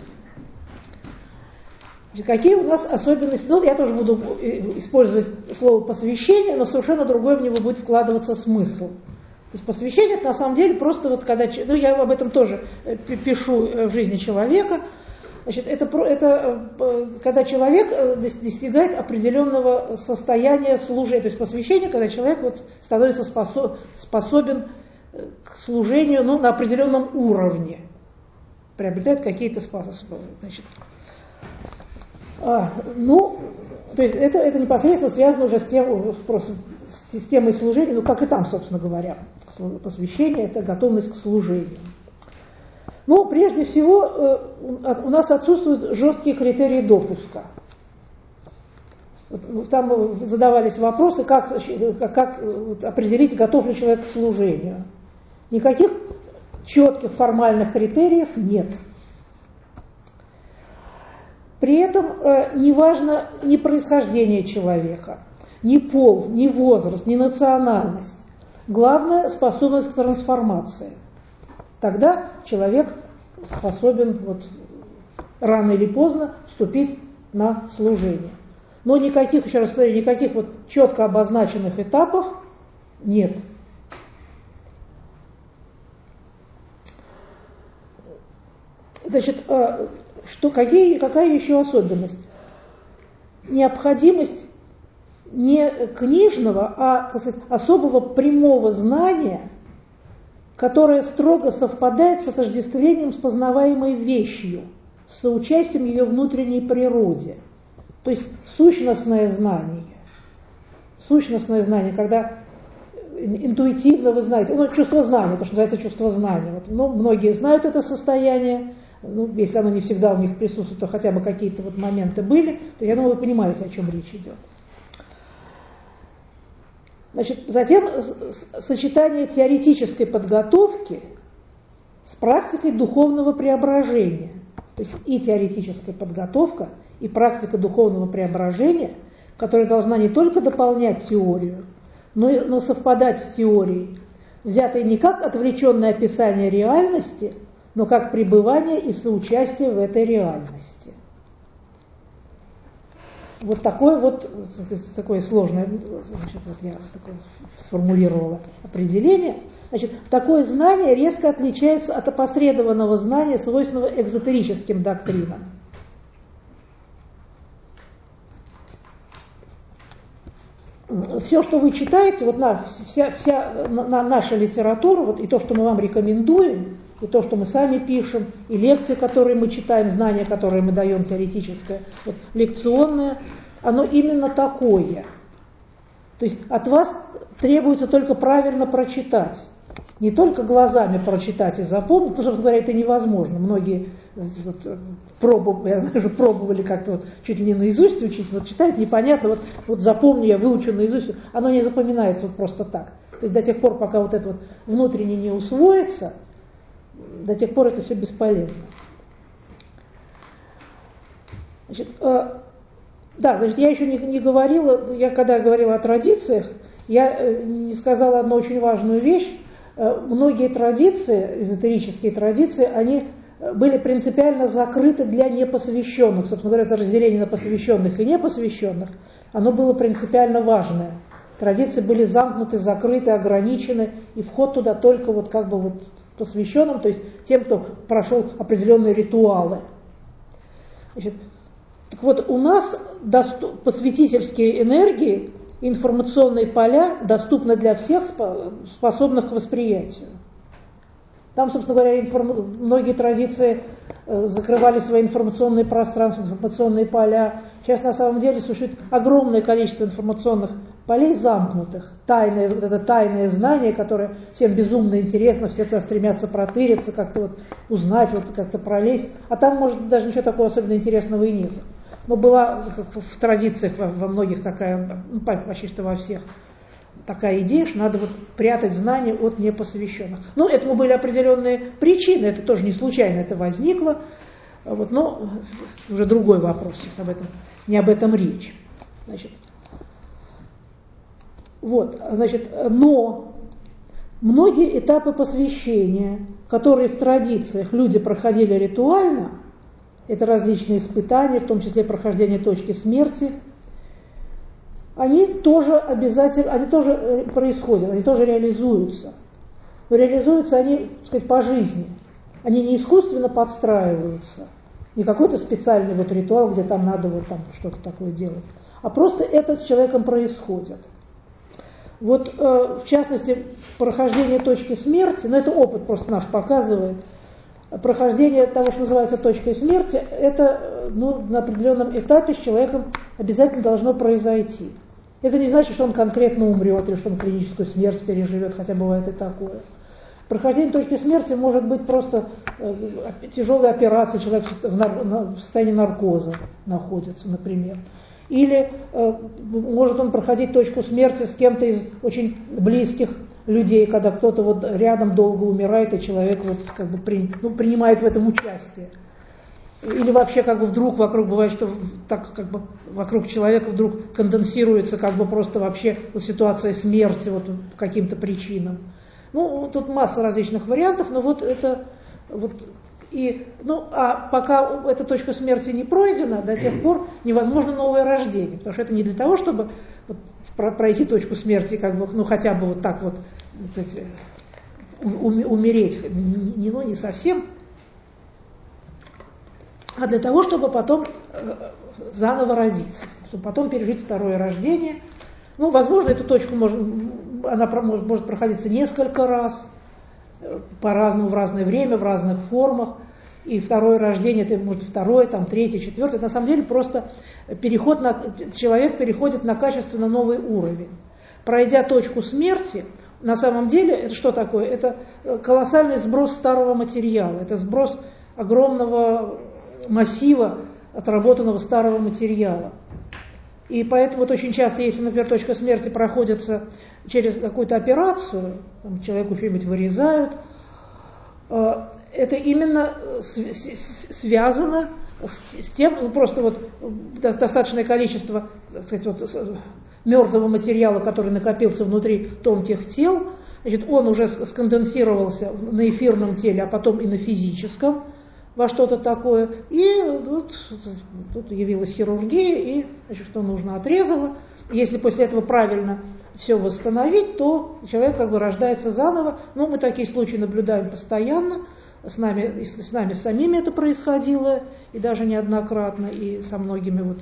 Какие у нас особенности? Ну, я тоже буду использовать слово посвящение, но совершенно другой в него будет вкладываться смысл. То есть посвящение это на самом деле просто вот когда, ну я об этом тоже пишу в жизни человека, значит, это когда человек достигает определенного состояния служения, то есть посвящение, когда человек вот становится способен к служению, ну, на определенном уровне, приобретает какие-то способы. Значит, ну, то есть это непосредственно связано уже с системой служения, ну, как и там, собственно говоря. Посвящение – это готовность к служению. Ну, прежде всего, у нас отсутствуют жесткие критерии допуска. Там задавались вопросы, как определить, готов ли человек к служению. Никаких четких формальных критериев нет. При этом не важно ни происхождение человека, ни пол, ни возраст, ни национальность. Главное – способность к трансформации. Тогда человек способен вот, рано или поздно вступить на служение. Но никаких, еще раз повторю, никаких вот четко обозначенных этапов нет. Значит, какая еще особенность? Необходимость не книжного, а, так сказать, особого прямого знания, которое строго совпадает с отождествлением с познаваемой вещью, с соучастием ее внутренней природе. То есть сущностное знание. Сущностное знание, когда интуитивно вы знаете, ну, чувство знания, то, что называется чувство знания. Вот, ну, многие знают это состояние, ну, если оно не всегда у них присутствует, то хотя бы какие-то вот моменты были, то я думаю, вы понимаете, о чем речь идет. Значит, затем сочетание теоретической подготовки с практикой духовного преображения. То есть и теоретическая подготовка, и практика духовного преображения, которая должна не только дополнять теорию, но совпадать с теорией, взятой не как отвлеченное описание реальности, но как пребывание и соучастие в этой реальности. Вот такое сложное, значит, вот я такое сформулировала определение. Значит, такое знание резко отличается от опосредованного знания, свойственного экзотерическим доктринам. Все, что вы читаете, вот вся наша литература, вот и то, что мы вам рекомендуем, и то, что мы сами пишем, и лекции, которые мы читаем, знания, которые мы даем, теоретическое, вот, лекционное, оно именно такое. То есть от вас требуется только правильно прочитать. Не только глазами прочитать и запомнить, потому что, собственно говоря, это невозможно. Многие пробовали как-то вот чуть ли не наизусть учить, вот читают непонятно, вот запомню, я выучу наизусть, оно не запоминается вот просто так. То есть до тех пор, пока вот это вот внутренне не усвоится, до тех пор это все бесполезно. Значит, значит, я еще не говорила, когда говорила о традициях, я не сказала одну очень важную вещь. Многие традиции, эзотерические традиции, они были принципиально закрыты для непосвященных. Собственно говоря, это разделение на посвященных и непосвященных, оно было принципиально важное. Традиции были замкнуты, закрыты, ограничены, и вход туда только вот как бы вот посвященным, то есть тем, кто прошел определенные ритуалы. Значит, так вот, у нас посвятительские энергии, информационные поля доступны для всех, способных к восприятию. Там, собственно говоря, многие традиции закрывали свои информационные пространства, информационные поля. Сейчас на самом деле существует огромное количество информационных полей замкнутых. Это тайное знание, которое всем безумно интересно, все туда стремятся протыриться, как-то вот узнать, вот как-то пролезть. А там, может, даже ничего такого особенно интересного и нет. Но была в традициях во многих такая, почти что во всех, такая идея, что надо вот прятать знания от непосвященных. Но этому были определенные причины, это тоже не случайно это возникло. Вот, но уже другой вопрос, сейчас не об этом речь. Но многие этапы посвящения, которые в традициях люди проходили ритуально, это различные испытания, в том числе прохождение точки смерти, они тоже происходят, они тоже реализуются. Но реализуются они, так сказать, по жизни. Они не искусственно подстраиваются, не какой-то специальный вот ритуал, где там надо вот там что-то такое делать, а просто это с человеком происходит. Вот, в частности, прохождение точки смерти, это опыт просто наш показывает, прохождение того, что называется точкой смерти, это на определенном этапе с человеком обязательно должно произойти. Это не значит, что он конкретно умрет или что он клиническую смерть переживет, хотя бывает и такое. Прохождение точки смерти может быть просто тяжелая операция, человек в состоянии наркоза находится, например. Или может он проходить точку смерти с кем-то из очень близких людей, когда кто-то вот рядом долго умирает, и человек вот как бы принимает в этом участие. Или вообще как бы вдруг вокруг бывает, что так как бы вокруг человека вдруг конденсируется как бы просто вообще вот ситуация смерти вот по каким-то причинам. Тут масса различных вариантов, но вот это вот а пока эта точка смерти не пройдена, до тех пор невозможно новое рождение, потому что это не для того, чтобы вот пройти точку смерти, как бы, хотя бы вот так вот умереть, не совсем, а для того, чтобы потом заново родиться, чтобы потом пережить второе рождение. Возможно, эту точку она может проходиться несколько раз, по-разному, в разное время, в разных формах. И второе рождение, это может второе, третье, четвертое. На самом деле просто человек переходит на качественно новый уровень. Пройдя точку смерти, на самом деле, это что такое? Это колоссальный сброс старого материала, это сброс огромного массива отработанного старого материала. И поэтому вот очень часто, если, например, точка смерти проходится через какую-то операцию, человеку что-нибудь вырезают, это именно связано с тем, просто вот достаточное количество, так сказать, мертвого материала, который накопился внутри тонких тел, значит, он уже сконденсировался на эфирном теле, а потом и на физическом. во что-то такое, и вот тут явилась хирургия, и значит, что нужно, отрезала. Если после этого правильно все восстановить, то человек как бы рождается заново. Но мы такие случаи наблюдаем постоянно. С нами самими это происходило, и даже неоднократно, и со многими вот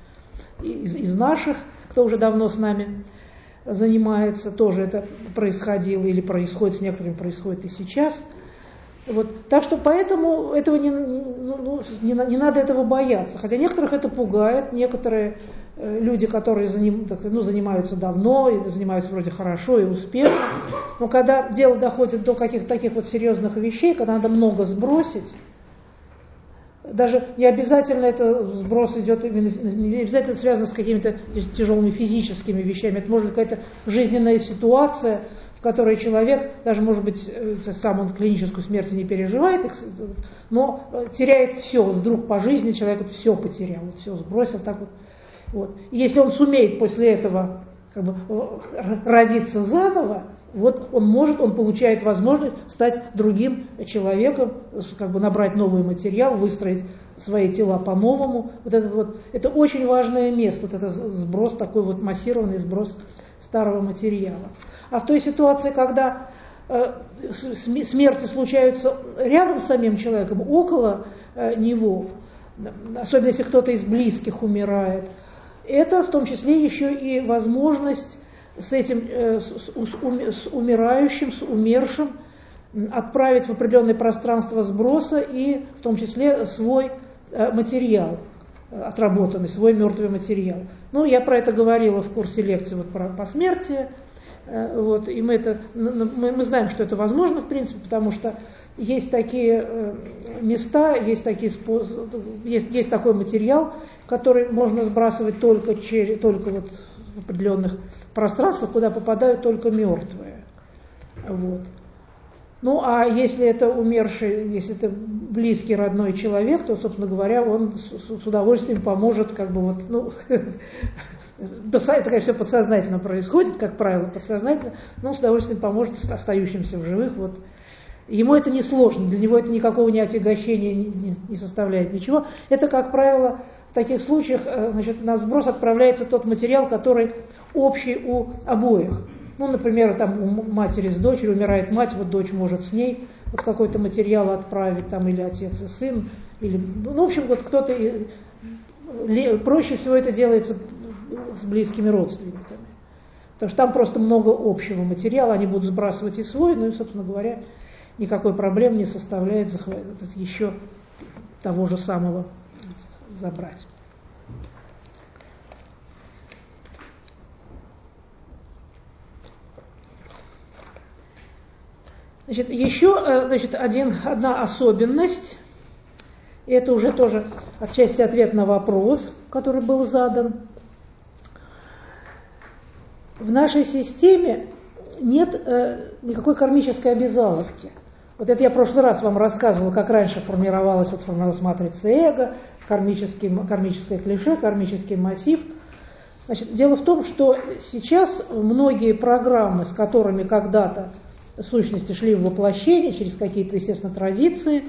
из наших, кто уже давно с нами занимается, тоже это происходило или происходит, с некоторыми происходит и сейчас. Вот. Так что поэтому этого не надо этого бояться. Хотя некоторых это пугает, некоторые люди, которые занимаются давно, и занимаются вроде хорошо и успешно, но когда дело доходит до каких-то таких вот серьезных вещей, когда надо много сбросить, даже не обязательно это сброс идет, не обязательно связано с какими-то тяжелыми физическими вещами, это может быть какая-то жизненная ситуация, в которой человек, даже может быть сам он клиническую смерть не переживает, но теряет все, вдруг по жизни человек все потерял, все сбросил так вот. Вот. И если он сумеет после этого как бы родиться заново, вот он получает возможность стать другим человеком, как бы набрать новый материал, выстроить свои тела по-новому. Это очень важное место, вот этот сброс, такой вот массированный сброс старого материала. А в той ситуации, когда смерти случаются рядом с самим человеком, около него, особенно если кто-то из близких умирает, это в том числе еще и возможность с этим, с умирающим, с умершим отправить в определенное пространство сброса и в том числе свой материал, отработанный, свой мертвый материал. Ну, я про это говорила в курсе лекций вот, про посмертие. Вот, и мы знаем, что это возможно, в принципе, потому что есть такие места, есть такой материал, который можно сбрасывать только вот в определенных пространствах, куда попадают только мертвые. Вот. Ну, а если это умерший, если это близкий, родной человек, то, собственно говоря, он с удовольствием поможет, как бы вот, ну, это, конечно, все подсознательно происходит, как правило, подсознательно, но с удовольствием поможет остающимся в живых. Вот. Ему это не сложно, для него это никакого не отягощения не составляет ничего. Это, как правило, в таких случаях, значит, на сброс отправляется тот материал, который общий у обоих. Ну, например, там у матери с дочерью умирает мать, вот дочь может с ней вот какой-то материал отправить, там, или отец и сын, или, ну, в общем, вот кто-то, проще всего это делается с близкими родственниками. Потому что там просто много общего материала, они будут сбрасывать и свой, ну и, собственно говоря, никакой проблемы не составляет еще того же самого забрать. Значит, еще одна особенность, и это уже тоже отчасти ответ на вопрос, который был задан. В нашей системе нет никакой кармической обязаловки. Вот это я в прошлый раз вам рассказывала, как раньше формировалась матрица эго, кармическое клише, кармический массив. Значит, дело в том, что сейчас многие программы, с которыми когда-то сущности шли в воплощение через какие-то, естественно, традиции,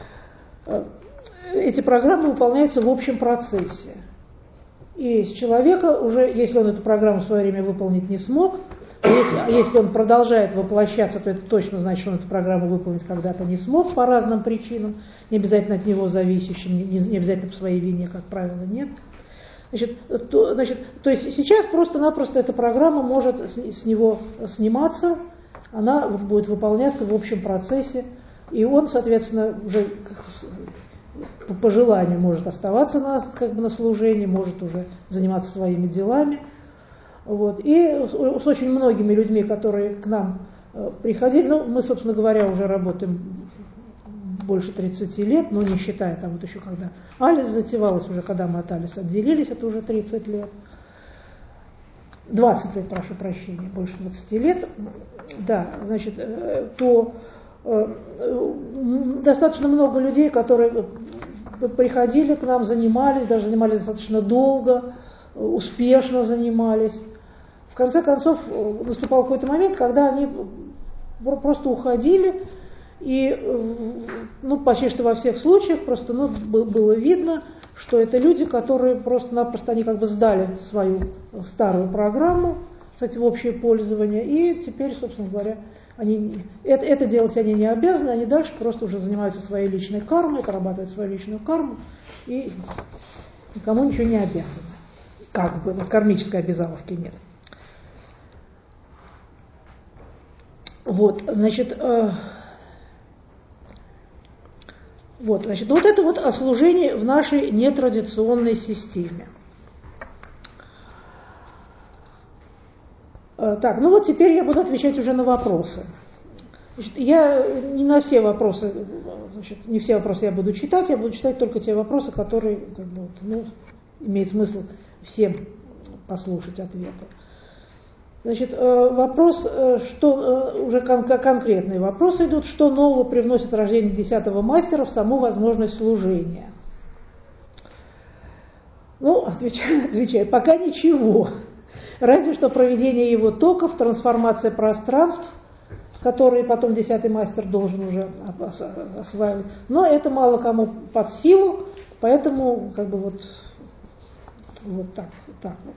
эти программы выполняются в общем процессе. И с человека уже, если он эту программу в свое время выполнить не смог, если он продолжает воплощаться, то это точно значит, что он эту программу выполнить когда-то не смог по разным причинам, не обязательно от него зависящим, не обязательно по своей вине, как правило, нет. То есть сейчас просто-напросто эта программа может с него сниматься, она будет выполняться в общем процессе, и он, соответственно, уже по желанию может оставаться на служении, может уже заниматься своими делами. Вот. И с очень многими людьми, которые к нам приходили, ну, мы, собственно говоря, уже работаем больше 30 лет, но не считая там вот еще когда Алис затевалась, уже когда мы от Алис отделились, это уже 30 лет. 20 лет, прошу прощения, больше 20 лет, да, значит, то достаточно много людей, которые приходили к нам, занимались достаточно долго, успешно занимались. В конце концов, наступал какой-то момент, когда они просто уходили, И почти что во всех случаях просто было видно, что это люди, которые просто-напросто они как бы сдали свою старую программу, кстати, в общее пользование, и теперь, собственно говоря, это делать они не обязаны, они дальше просто уже занимаются своей личной кармой, отрабатывают свою личную карму и никому ничего не обязаны. Как бы, кармической обязаловки нет. Вот это вот о служении в нашей нетрадиционной системе. Так, теперь я буду отвечать уже на вопросы. Я не на все вопросы, не все вопросы я буду читать только те вопросы, которые имеет смысл всем послушать ответы. Вопрос, уже конкретные вопросы идут, что нового привносит рождение 10-го мастера в саму возможность служения? Отвечаю, пока ничего. Разве что проведение его токов, трансформация пространств, которые потом 10-й мастер должен уже осваивать. Но это мало кому под силу, поэтому вот так вот.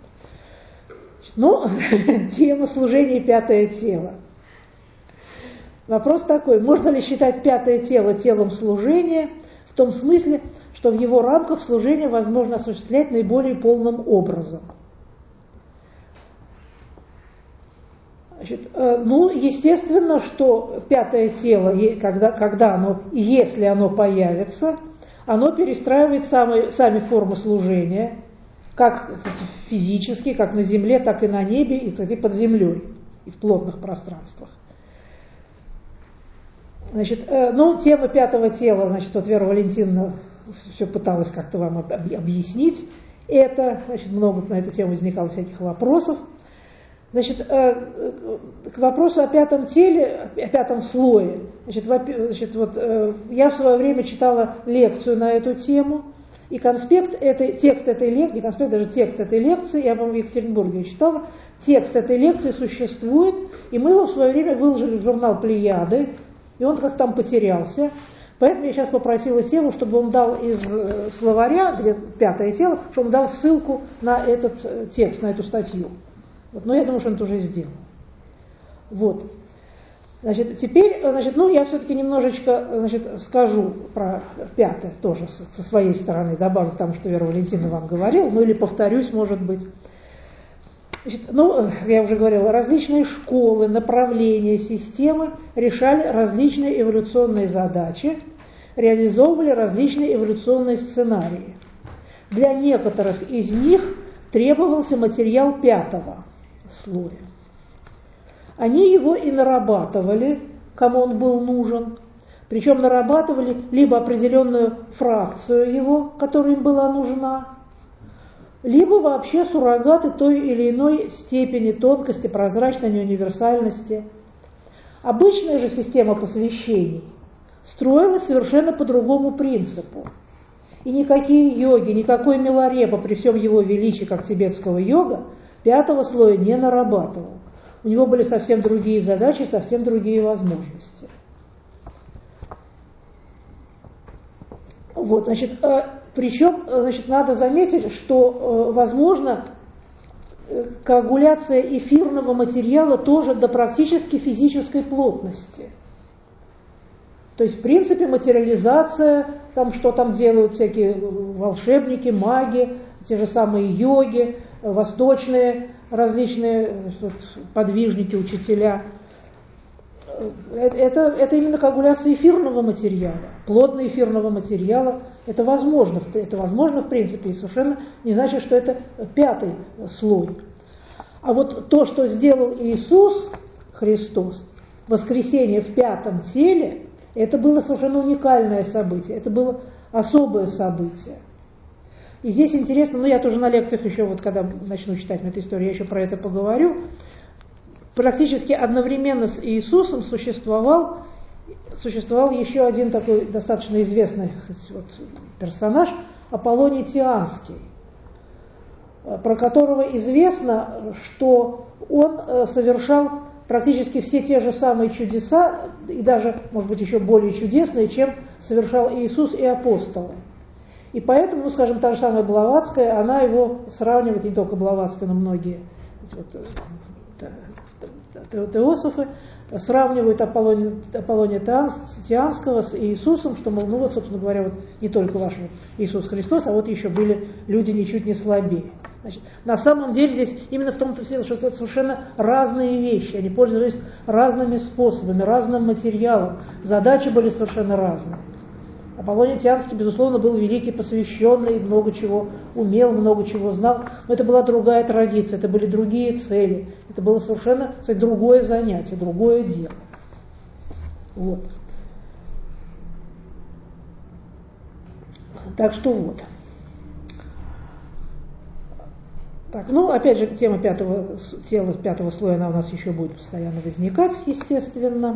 Тема служения и пятое тело. Вопрос такой, можно ли считать пятое тело телом служения, в том смысле, что в его рамках служение возможно осуществлять наиболее полным образом? Естественно, что пятое тело, когда оно, если оно появится, оно перестраивает сами формы служения, как физически, как на земле, так и на небе, и, кстати, под землей, и в плотных пространствах. Тема пятого тела, Вера Валентиновна все пыталась как-то вам объяснить. Много на эту тему возникало всяких вопросов. К вопросу о пятом теле, о пятом слое. Я в свое время читала лекцию на эту тему, и текст этой лекции, я, по-моему, в Екатеринбурге читала, текст этой лекции существует, и мы его в свое время выложили в журнал «Плеяды», и он как там потерялся. Поэтому я сейчас попросила Севу, чтобы он дал из словаря, где пятое тело, чтобы он дал ссылку на этот текст, на эту статью. Но я думаю, что он это уже сделал. Теперь, я все-таки немножечко, скажу про пятое тоже со своей стороны, добавлю к тому, что Вера Валентиновна вам говорила, или повторюсь, может быть. Я уже говорила, различные школы, направления, системы решали различные эволюционные задачи, реализовывали различные эволюционные сценарии. Для некоторых из них требовался материал пятого слоя. Они его и нарабатывали, кому он был нужен, причем нарабатывали либо определенную фракцию его, которая им была нужна, либо вообще суррогаты той или иной степени тонкости, прозрачной неуниверсальности. Обычная же система посвящений строилась совершенно по другому принципу. И никакие йоги, никакой Миларепа при всем его величии, как тибетского йога, пятого слоя не нарабатывал. У него были совсем другие задачи, совсем другие возможности. Причем, надо заметить, что, возможно, коагуляция эфирного материала тоже до практически физической плотности. То есть, в принципе, материализация, что там делают всякие волшебники, маги, те же самые йоги, восточные различные подвижники, учителя. Это именно коагуляция эфирного материала, плотного эфирного материала. Это возможно, в принципе, и совершенно не значит, что это пятый слой. А вот то, что сделал Иисус Христос, воскресение в пятом теле, это было совершенно уникальное событие, это было особое событие. И здесь интересно, я тоже на лекциях еще, когда начну читать эту историю, я еще про это поговорю. Практически одновременно с Иисусом существовал еще один такой достаточно известный персонаж, Аполлоний Тианский, про которого известно, что он совершал практически все те же самые чудеса, и даже, может быть, еще более чудесные, чем совершал Иисус и апостолы. И поэтому, скажем, та же самая Блаватская, она его сравнивает, не только Блаватская, но многие теософы, сравнивают Аполлония Тианского с Иисусом, что, мол, ну вот, собственно говоря, вот не только ваш Иисус Христос, а вот еще были люди ничуть не слабее. Значит, на самом деле здесь именно в том-то все, что это совершенно разные вещи, они пользовались разными способами, разным материалом, задачи были совершенно разные. Аполлоний Тианский, безусловно, был великий посвященный, много чего умел, много чего знал, но это была другая традиция, это были другие цели, это было совершенно, кстати, другое занятие, другое дело. Вот. Так что вот. Так, ну, опять же, тема пятого слоя, она у нас еще будет постоянно возникать, естественно.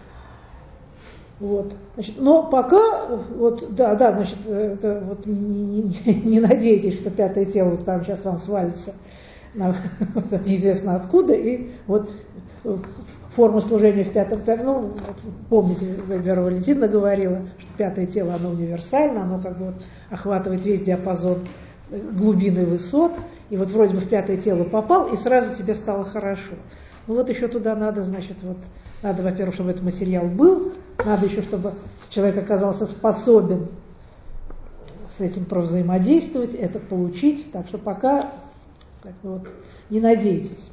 Вот. Значит, но пока, вот, да, значит, это вот не надейтесь, что пятое тело вот прямо сейчас вам свалится неизвестно откуда, и вот форма служения в пятом, ну, вот, помните, Вера Валентиновна говорила, что пятое тело, оно универсально, оно как бы вот охватывает весь диапазон глубины высот, и вот вроде бы в пятое тело попал, и сразу тебе стало хорошо. Ну вот еще туда надо, значит, вот, надо, во-первых, чтобы этот материал был, надо еще, чтобы человек оказался способен с этим провзаимодействовать, это получить, так что пока как бы вот, не надейтесь.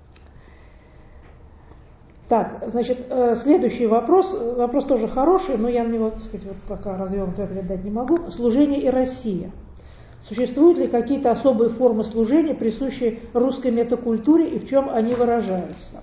Так, значит, следующий вопрос тоже хороший, но я на него, так сказать, вот пока развернутый ответ дать не могу. Служение и Россия. Существуют ли какие-то особые формы служения, присущие русской метакультуре, и в чем они выражаются?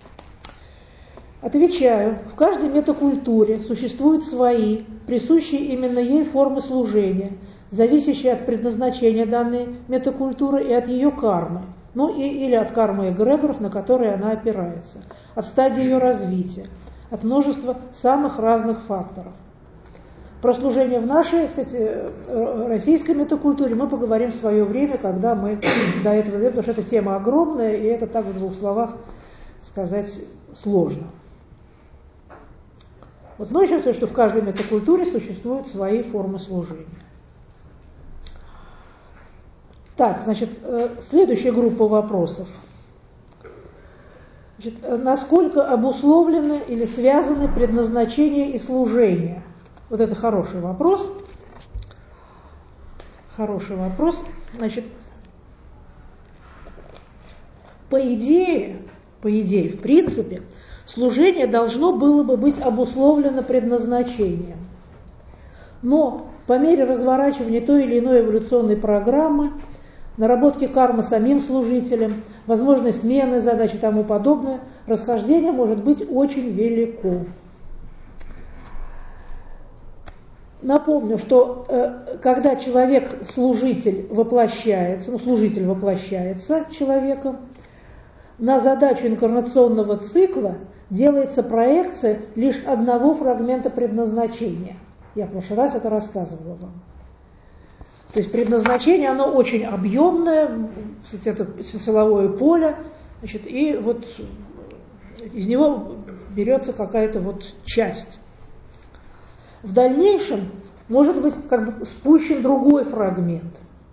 Отвечаю, в каждой метакультуре существуют свои, присущие именно ей формы служения, зависящие от предназначения данной метакультуры и от ее кармы, ну или от кармы эгрегоров, на которые она опирается, от стадии ее развития, от множества самых разных факторов. Про служение в нашей, так сказать, российской метакультуре мы поговорим в свое время, когда мы до этого дойдем, потому что эта тема огромная, и это так в двух словах сказать сложно. Вот, но еще что в каждой метакультуре существуют свои формы служения. Так, значит, следующая группа вопросов. Значит, насколько обусловлены или связаны предназначение и служение? Вот это хороший вопрос. Хороший вопрос. Значит, по идее, в принципе, служение должно было бы быть обусловлено предназначением. Но по мере разворачивания той или иной эволюционной программы, наработки кармы самим служителем, возможной смены задач и тому подобное, расхождение может быть очень велико. Напомню, что когда человек-служитель воплощается, служитель воплощается человеком, на задачу инкарнационного цикла делается проекция лишь одного фрагмента предназначения. Я в прошлый раз это рассказывала вам. То есть предназначение, оно очень объемное, это силовое поле, значит, и вот из него берется какая-то вот часть. В дальнейшем может быть как бы спущен другой фрагмент.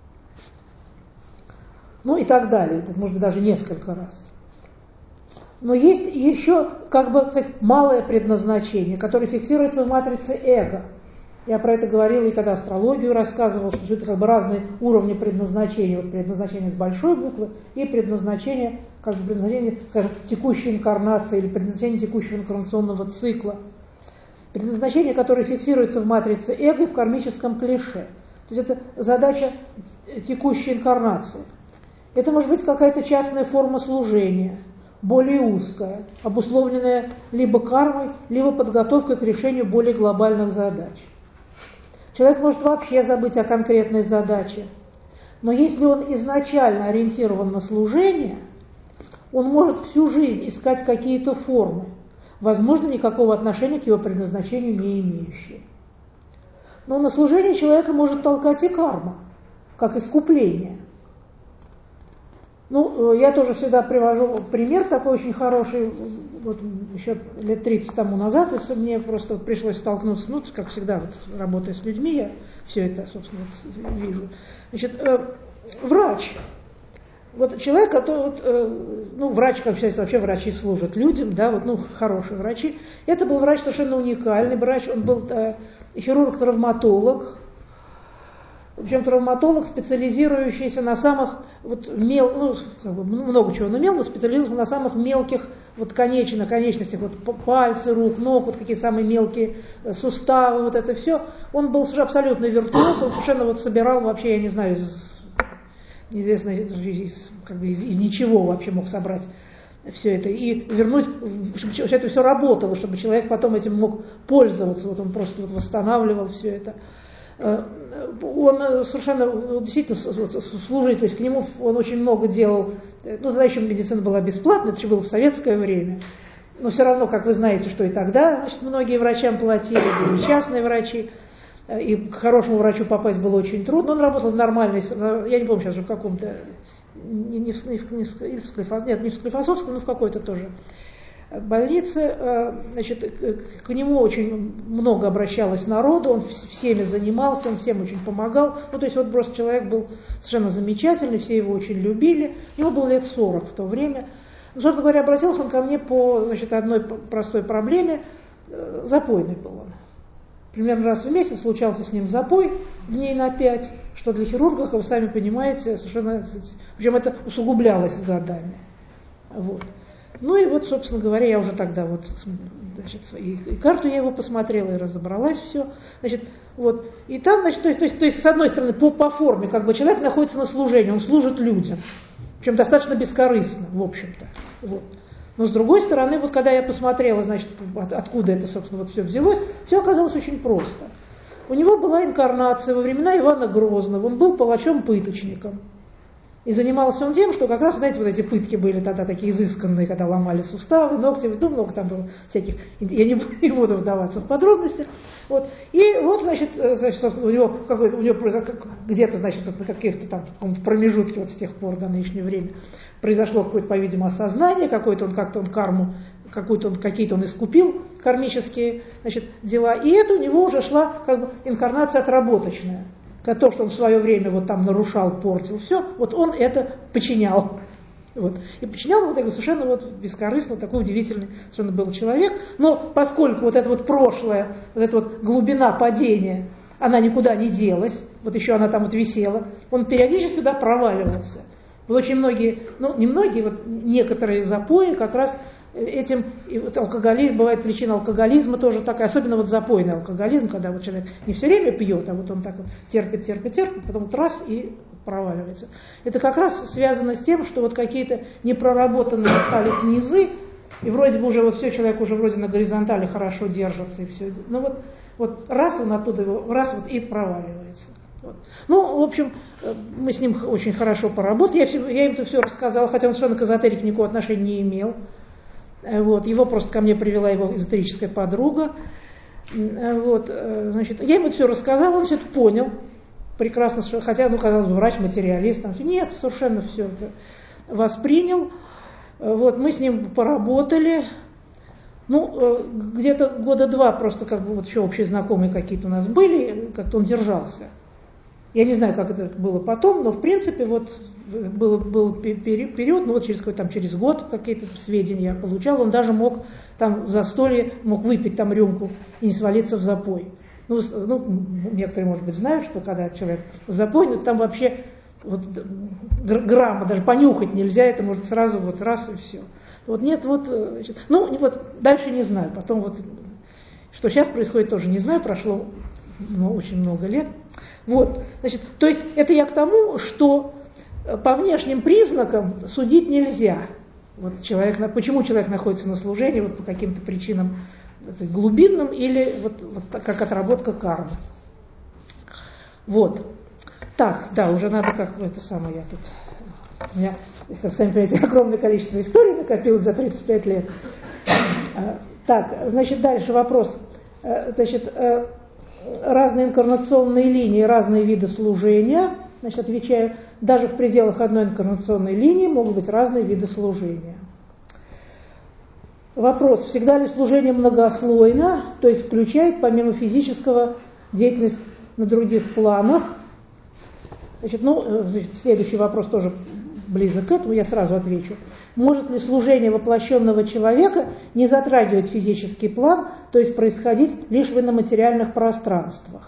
Ну и так далее, это может быть даже несколько раз. Но есть еще, как бы сказать, малое предназначение, которое фиксируется в матрице эго. Я про это говорила и когда астрологию рассказывала, что это как бы разные уровни предназначения. Вот предназначение с большой буквы и предназначение, как бы предназначение, скажем, текущей инкарнации или предназначение текущего инкарнационного цикла. Предназначение, которое фиксируется в матрице эго и в кармическом клише. То есть это задача текущей инкарнации. Это может быть какая-то частная форма служения, более узкая, обусловленная либо кармой, либо подготовкой к решению более глобальных задач. Человек может вообще забыть о конкретной задаче, но если он изначально ориентирован на служение, он может всю жизнь искать какие-то формы, возможно, никакого отношения к его предназначению не имеющие. Но на служение человека может толкать и карма, как искупление. Ну, я тоже всегда привожу пример такой очень хороший. Вот еще лет 30 тому назад, если мне просто пришлось столкнуться, ну, как всегда, вот, работая с людьми, я все это, собственно, вот, вижу. Значит, врач. Вот человек, который, ну, врач, как считается, вообще врачи служат людям, да, вот, ну, хорошие врачи. Это был врач совершенно уникальный врач, он был хирург-травматолог, причем травматолог, специализирующийся на самых, вот, ну, как бы, много чего он умел, но специализировался на самых мелких вот конечностях, вот, пальцы, рук, ног, вот какие-то самые мелкие суставы, вот это все. Он был абсолютно виртуоз, он совершенно вот собирал вообще, я не знаю, неизвестно, из ничего вообще мог собрать все это и вернуть, чтобы это все работало, чтобы человек потом этим мог пользоваться. Вот он просто вот восстанавливал все это. Он совершенно действительно служит, то есть к нему он очень много делал. Ну, тогда еще медицина была бесплатная, это еще было в советское время. Но все равно, как вы знаете, что и тогда, значит, многие врачам платили, были частные врачи. И к хорошему врачу попасть было очень трудно. Он работал в нормальной, я не помню сейчас уже в каком-то, не в Склифосовском, но в какой-то тоже больнице. Значит, к нему очень много обращалось народу, он всеми занимался, он всем очень помогал. Ну, то есть вот просто человек был совершенно замечательный, все его очень любили. Ему было лет 40 в то время. Собственно говоря, обратился он ко мне по, значит, одной простой проблеме. Запойный был он. Примерно раз в месяц случался с ним запой дней на 5, что для хирурга, как вы сами понимаете, совершенно, причем это усугублялось с годами. Вот. Ну и вот, собственно говоря, я уже тогда вот, значит, и карту я его посмотрела, и разобралась все. Значит, вот. И там, значит, то есть, с одной стороны, по форме, как бы человек находится на служении, он служит людям, причем достаточно бескорыстно, в общем-то. Вот. Но с другой стороны, вот когда я посмотрела, значит, откуда это, собственно, вот все взялось, все оказалось очень просто. У него была инкарнация во времена Ивана Грозного, он был палачом-пыточником. И занимался он тем, что как раз, знаете, вот эти пытки были тогда такие изысканные, когда ломали суставы, ногти, ну, много там было всяких, я не буду вдаваться в подробности. Вот. И вот, значит, у него где-то, значит, на каких-то там промежутке вот с тех пор до нынешнего времени произошло какое-то, по-видимому, осознание, какие-то он искупил кармические, значит, дела, и это у него уже шла как бы инкарнация отработочная. То, что он в свое время вот там нарушал, портил, все, вот он это подчинял. Вот. И подчинял вот совершенно вот бескорыстно, такой удивительный совершенно был человек. Но поскольку вот это вот прошлое, вот эта вот глубина падения, она никуда не делась, вот еще она там вот висела, он периодически туда проваливался. Вот очень многие, ну не многие, вот некоторые запои как раз этим, и вот алкоголизм, бывает причина алкоголизма тоже такая, особенно вот запойный алкоголизм, когда вот человек не все время пьет, а вот он так вот терпит, потом вот раз и проваливается. Это как раз связано с тем, что вот какие-то непроработанные остались низы, и вроде бы уже вот все, человек уже вроде на горизонтали хорошо держится, и все. Ну вот раз он оттуда, раз вот и проваливается. Вот. Ну, в общем, мы с ним очень хорошо поработали, я им это все рассказала, хотя он совершенно к эзотерике никакого отношения не имел. Вот, его просто ко мне привела его эзотерическая подруга. Вот, значит, я ему это все рассказала, он все это понял прекрасно, хотя, ну, казалось бы, врач-материалист, там, нет, совершенно все это воспринял. Вот, мы с ним поработали, ну, где-то года 2 просто как бы вот еще общие знакомые какие-то у нас были, как-то он держался. Я не знаю, как это было потом, но в принципе вот был период, ну вот через год какие-то сведения я получал, он даже мог там в застолье, мог выпить там рюмку и не свалиться в запой. Ну, некоторые, может быть, знают, что когда человек в запой, ну, там вообще вот, грамма даже понюхать нельзя, это может сразу вот раз и все. Вот нет, вот, значит, ну вот дальше не знаю, потом вот, что сейчас происходит, тоже не знаю, прошло очень много лет. Вот, значит, то есть это я к тому, что по внешним признакам судить нельзя. Вот почему человек находится на служении, вот по каким-то причинам глубинным или вот как отработка кармы. Вот. Так, да, уже надо как бы это самое, у меня, как сами понимаете, огромное количество историй накопилось за 35 лет. Так, значит, дальше вопрос. Значит, разные инкарнационные линии, разные виды служения. Значит, отвечаю, даже в пределах одной инкарнационной линии могут быть разные виды служения. Вопрос, всегда ли служение многослойно, то есть включает помимо физического деятельность на других планах? Значит, следующий вопрос тоже близок к этому, я сразу отвечу. Может ли служение воплощенного человека не затрагивать физический план, то есть происходить лишь в иноматериальных пространствах?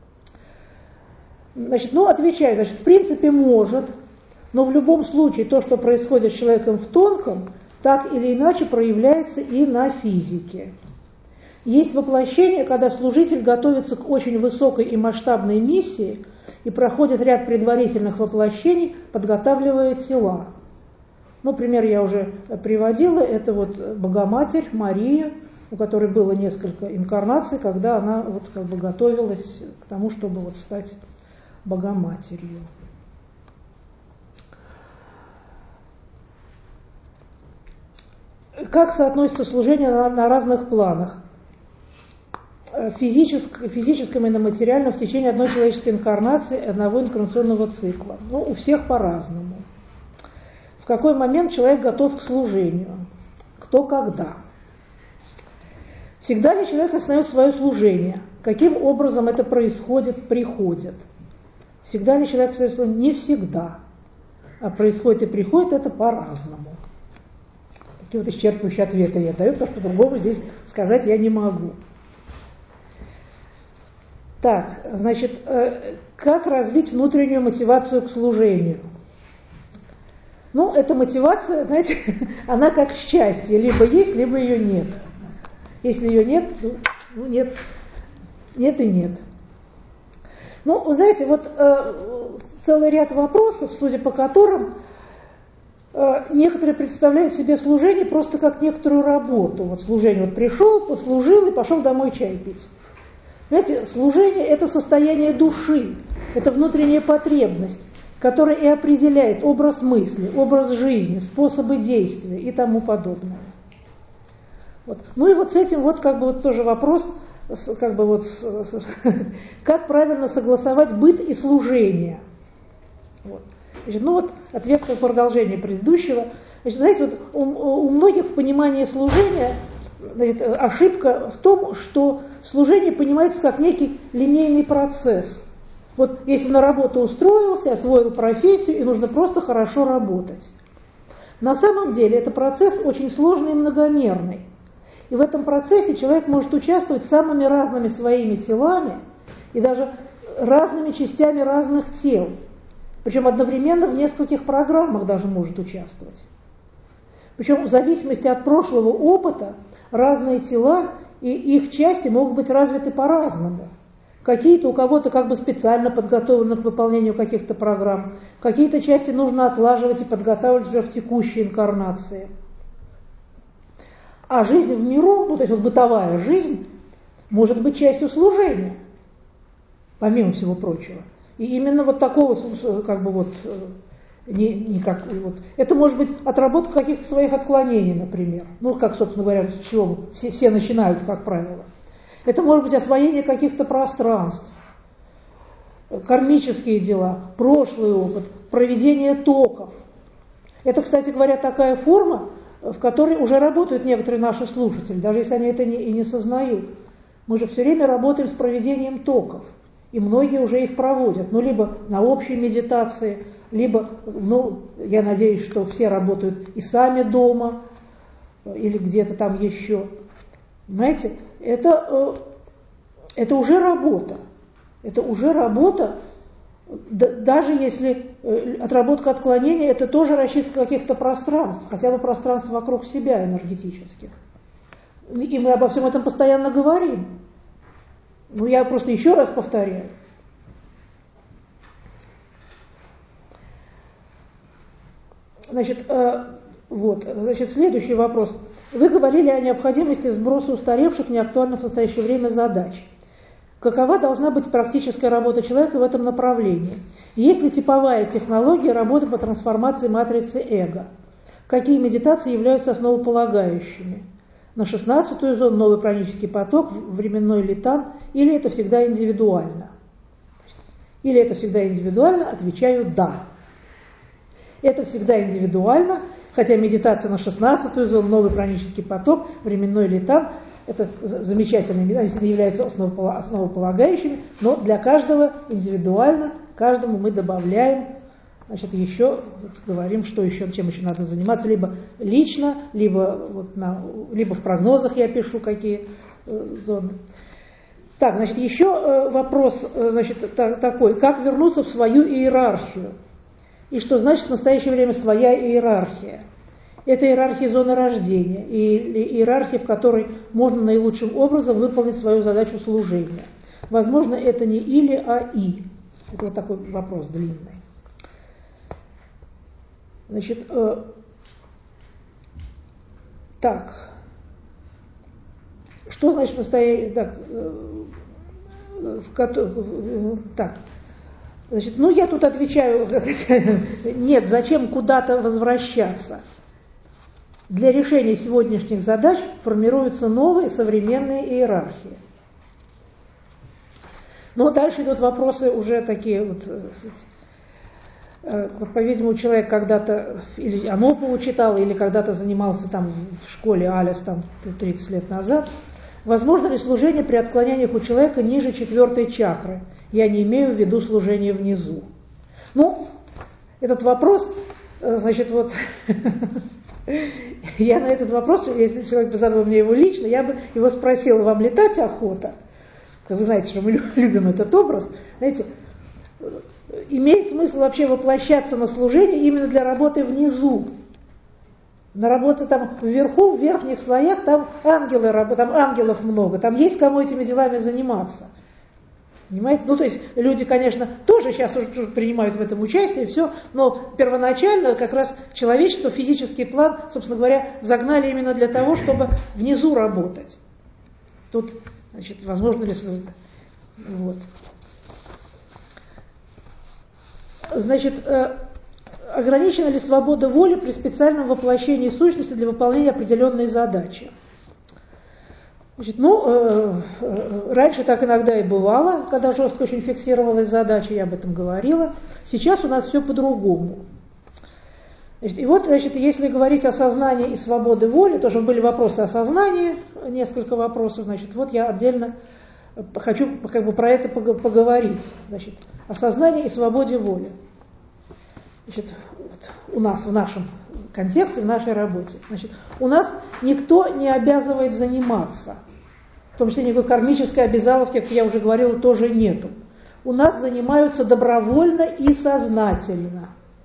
Значит, отвечаю, значит, в принципе может, но в любом случае то, что происходит с человеком в тонком, так или иначе проявляется и на физике. Есть воплощение, когда служитель готовится к очень высокой и масштабной миссии и проходит ряд предварительных воплощений, подготавливая тела. Пример я уже приводила, это Богоматерь Мария, у которой было несколько инкарнаций, когда она готовилась к тому, чтобы стать Богоматерью. Как соотносится служение на разных планах? Физическом и на материальном в течение одной человеческой инкарнации, одного инкарнационного цикла. У всех по-разному. В какой момент человек готов к служению? Кто когда? Всегда ли человек осознает свое служение? Каким образом это происходит, приходит? Всегда ли человек осознает служение? Не всегда. А происходит и приходит это по-разному. Такие исчерпывающие ответы я даю, потому что по-другому здесь сказать я не могу. Так, значит, как развить внутреннюю мотивацию к служению? Эта мотивация, знаете, она как счастье, либо есть, либо ее нет. Если ее нет, нет и нет. Вы знаете, целый ряд вопросов, судя по которым некоторые представляют себе служение просто как некоторую работу. Служение, пришел, послужил и пошел домой чай пить. Понимаете, служение – это состояние души, это внутренняя потребность, которая и определяет образ мысли, образ жизни, способы действия и тому подобное. С этим тоже вопрос, как правильно согласовать быт и служение. Значит, ответ по продолжению предыдущего. Значит, знаете, у многих в понимании служения ошибка в том, что служение понимается как некий линейный процесс. Если на работу устроился, освоил профессию, и нужно просто хорошо работать. На самом деле это процесс очень сложный и многомерный. И в этом процессе человек может участвовать самыми разными своими телами и даже разными частями разных тел. Причем одновременно в нескольких программах даже может участвовать. Причем в зависимости от прошлого опыта разные тела и их части могут быть развиты по-разному. Какие-то у кого-то специально подготовлены к выполнению каких-то программ, какие-то части нужно отлаживать и подготавливать уже в текущей инкарнации. А жизнь в миру, то есть бытовая жизнь, может быть частью служения, помимо всего прочего. И именно такого, это может быть отработка каких-то своих отклонений, например. Собственно говоря, с чего все начинают, как правило. Это может быть освоение каких-то пространств, кармические дела, прошлый опыт, проведение токов. Это, кстати говоря, такая форма, в которой уже работают некоторые наши слушатели, даже если они это и не сознают. Мы же все время работаем с проведением токов, и многие уже их проводят, либо на общей медитации, либо, я надеюсь, что все работают и сами дома, или где-то там еще. Понимаете, это уже работа. Это уже работа, даже если отработка отклонения, это тоже расчистка каких-то пространств, хотя бы пространств вокруг себя энергетических. И мы обо всем этом постоянно говорим. Я просто еще раз повторяю. Значит, следующий вопрос. Вы говорили о необходимости сброса устаревших, неактуальных в настоящее время задач. Какова должна быть практическая работа человека в этом направлении? Есть ли типовая технология работы по трансформации матрицы эго? Какие медитации являются основополагающими? На 16-ю зону, новый пранический поток, временной литан, или это всегда индивидуально? Или это всегда индивидуально? Отвечаю «да». Это всегда индивидуально, хотя медитация на 16-ю зону, новый пранический поток, временной летан, это замечательные медитации, являются основополагающими, но для каждого индивидуально, каждому мы добавляем, значит, еще вот, говорим, что еще, чем еще надо заниматься, либо лично, либо в прогнозах я пишу, какие зоны. Так, значит, еще вопрос, значит, такой, как вернуться в свою иерархию? И что значит в настоящее время своя иерархия? Это иерархия зоны рождения, и иерархия, в которой можно наилучшим образом выполнить свою задачу служения. Возможно, это не или, а и. Это вот такой вопрос длинный. Значит, так. Что значит настоящее... Так. Значит, я тут отвечаю, нет, зачем куда-то возвращаться? Для решения сегодняшних задач формируются новые современные иерархии. Но дальше идут вопросы уже такие вот, по-видимому, человек когда-то или Анопу читал, или когда-то занимался там в школе Алис там 30 лет назад. Возможно ли служение при отклонениях у человека ниже 4-й чакры? Я не имею в виду служение внизу. Этот вопрос, значит, вот я на этот вопрос, если человек бы задал мне его лично, я бы его спросила, вам летать охота? Вы знаете, что мы любим этот образ. Знаете, имеет смысл вообще воплощаться на служение именно для работы внизу. На работе там вверху, в верхних слоях, там ангелы работают, там ангелов много, там есть кому этими делами заниматься. Понимаете? То есть люди, конечно, тоже сейчас уже принимают в этом участие, все, но первоначально как раз человечество, физический план, собственно говоря, загнали именно для того, чтобы внизу работать. Тут, значит, возможно ли... Вот. Значит, ограничена ли свобода воли при специальном воплощении сущности для выполнения определенной задачи? Значит, раньше так иногда и бывало, когда жестко очень фиксировалась задача, я об этом говорила. Сейчас у нас все по-другому. И вот, значит, если говорить о сознании и свободе воли, тоже были вопросы о сознании, несколько вопросов, значит, вот я отдельно хочу как бы про это поговорить. Значит, о сознании и свободе воли. Значит, вот у нас в нашем контексте, в нашей работе. Значит, у нас никто не обязывает заниматься. В том числе никакой кармической обязаловки, как я уже говорила, тоже нету. У нас занимаются добровольно и сознательно.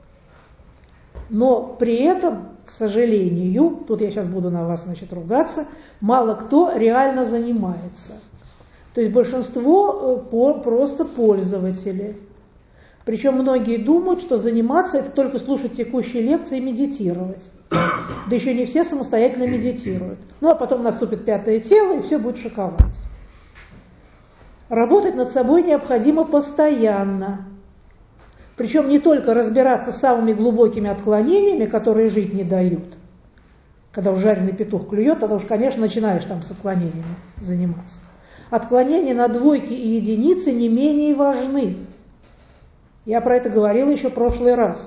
Но при этом, к сожалению, тут я сейчас буду на вас, значит, ругаться, мало кто реально занимается. То есть большинство просто пользователи. Причем многие думают, что заниматься – это только слушать текущие лекции и медитировать. Да еще не все самостоятельно медитируют. А потом наступит 5-е тело, и все будет шоковать. Работать над собой необходимо постоянно. Причем не только разбираться с самыми глубокими отклонениями, которые жить не дают. Когда уж жареный петух клюет, тогда уж, конечно, начинаешь там с отклонениями заниматься. Отклонения на двойки и единицы не менее важны. Я про это говорила еще в прошлый раз.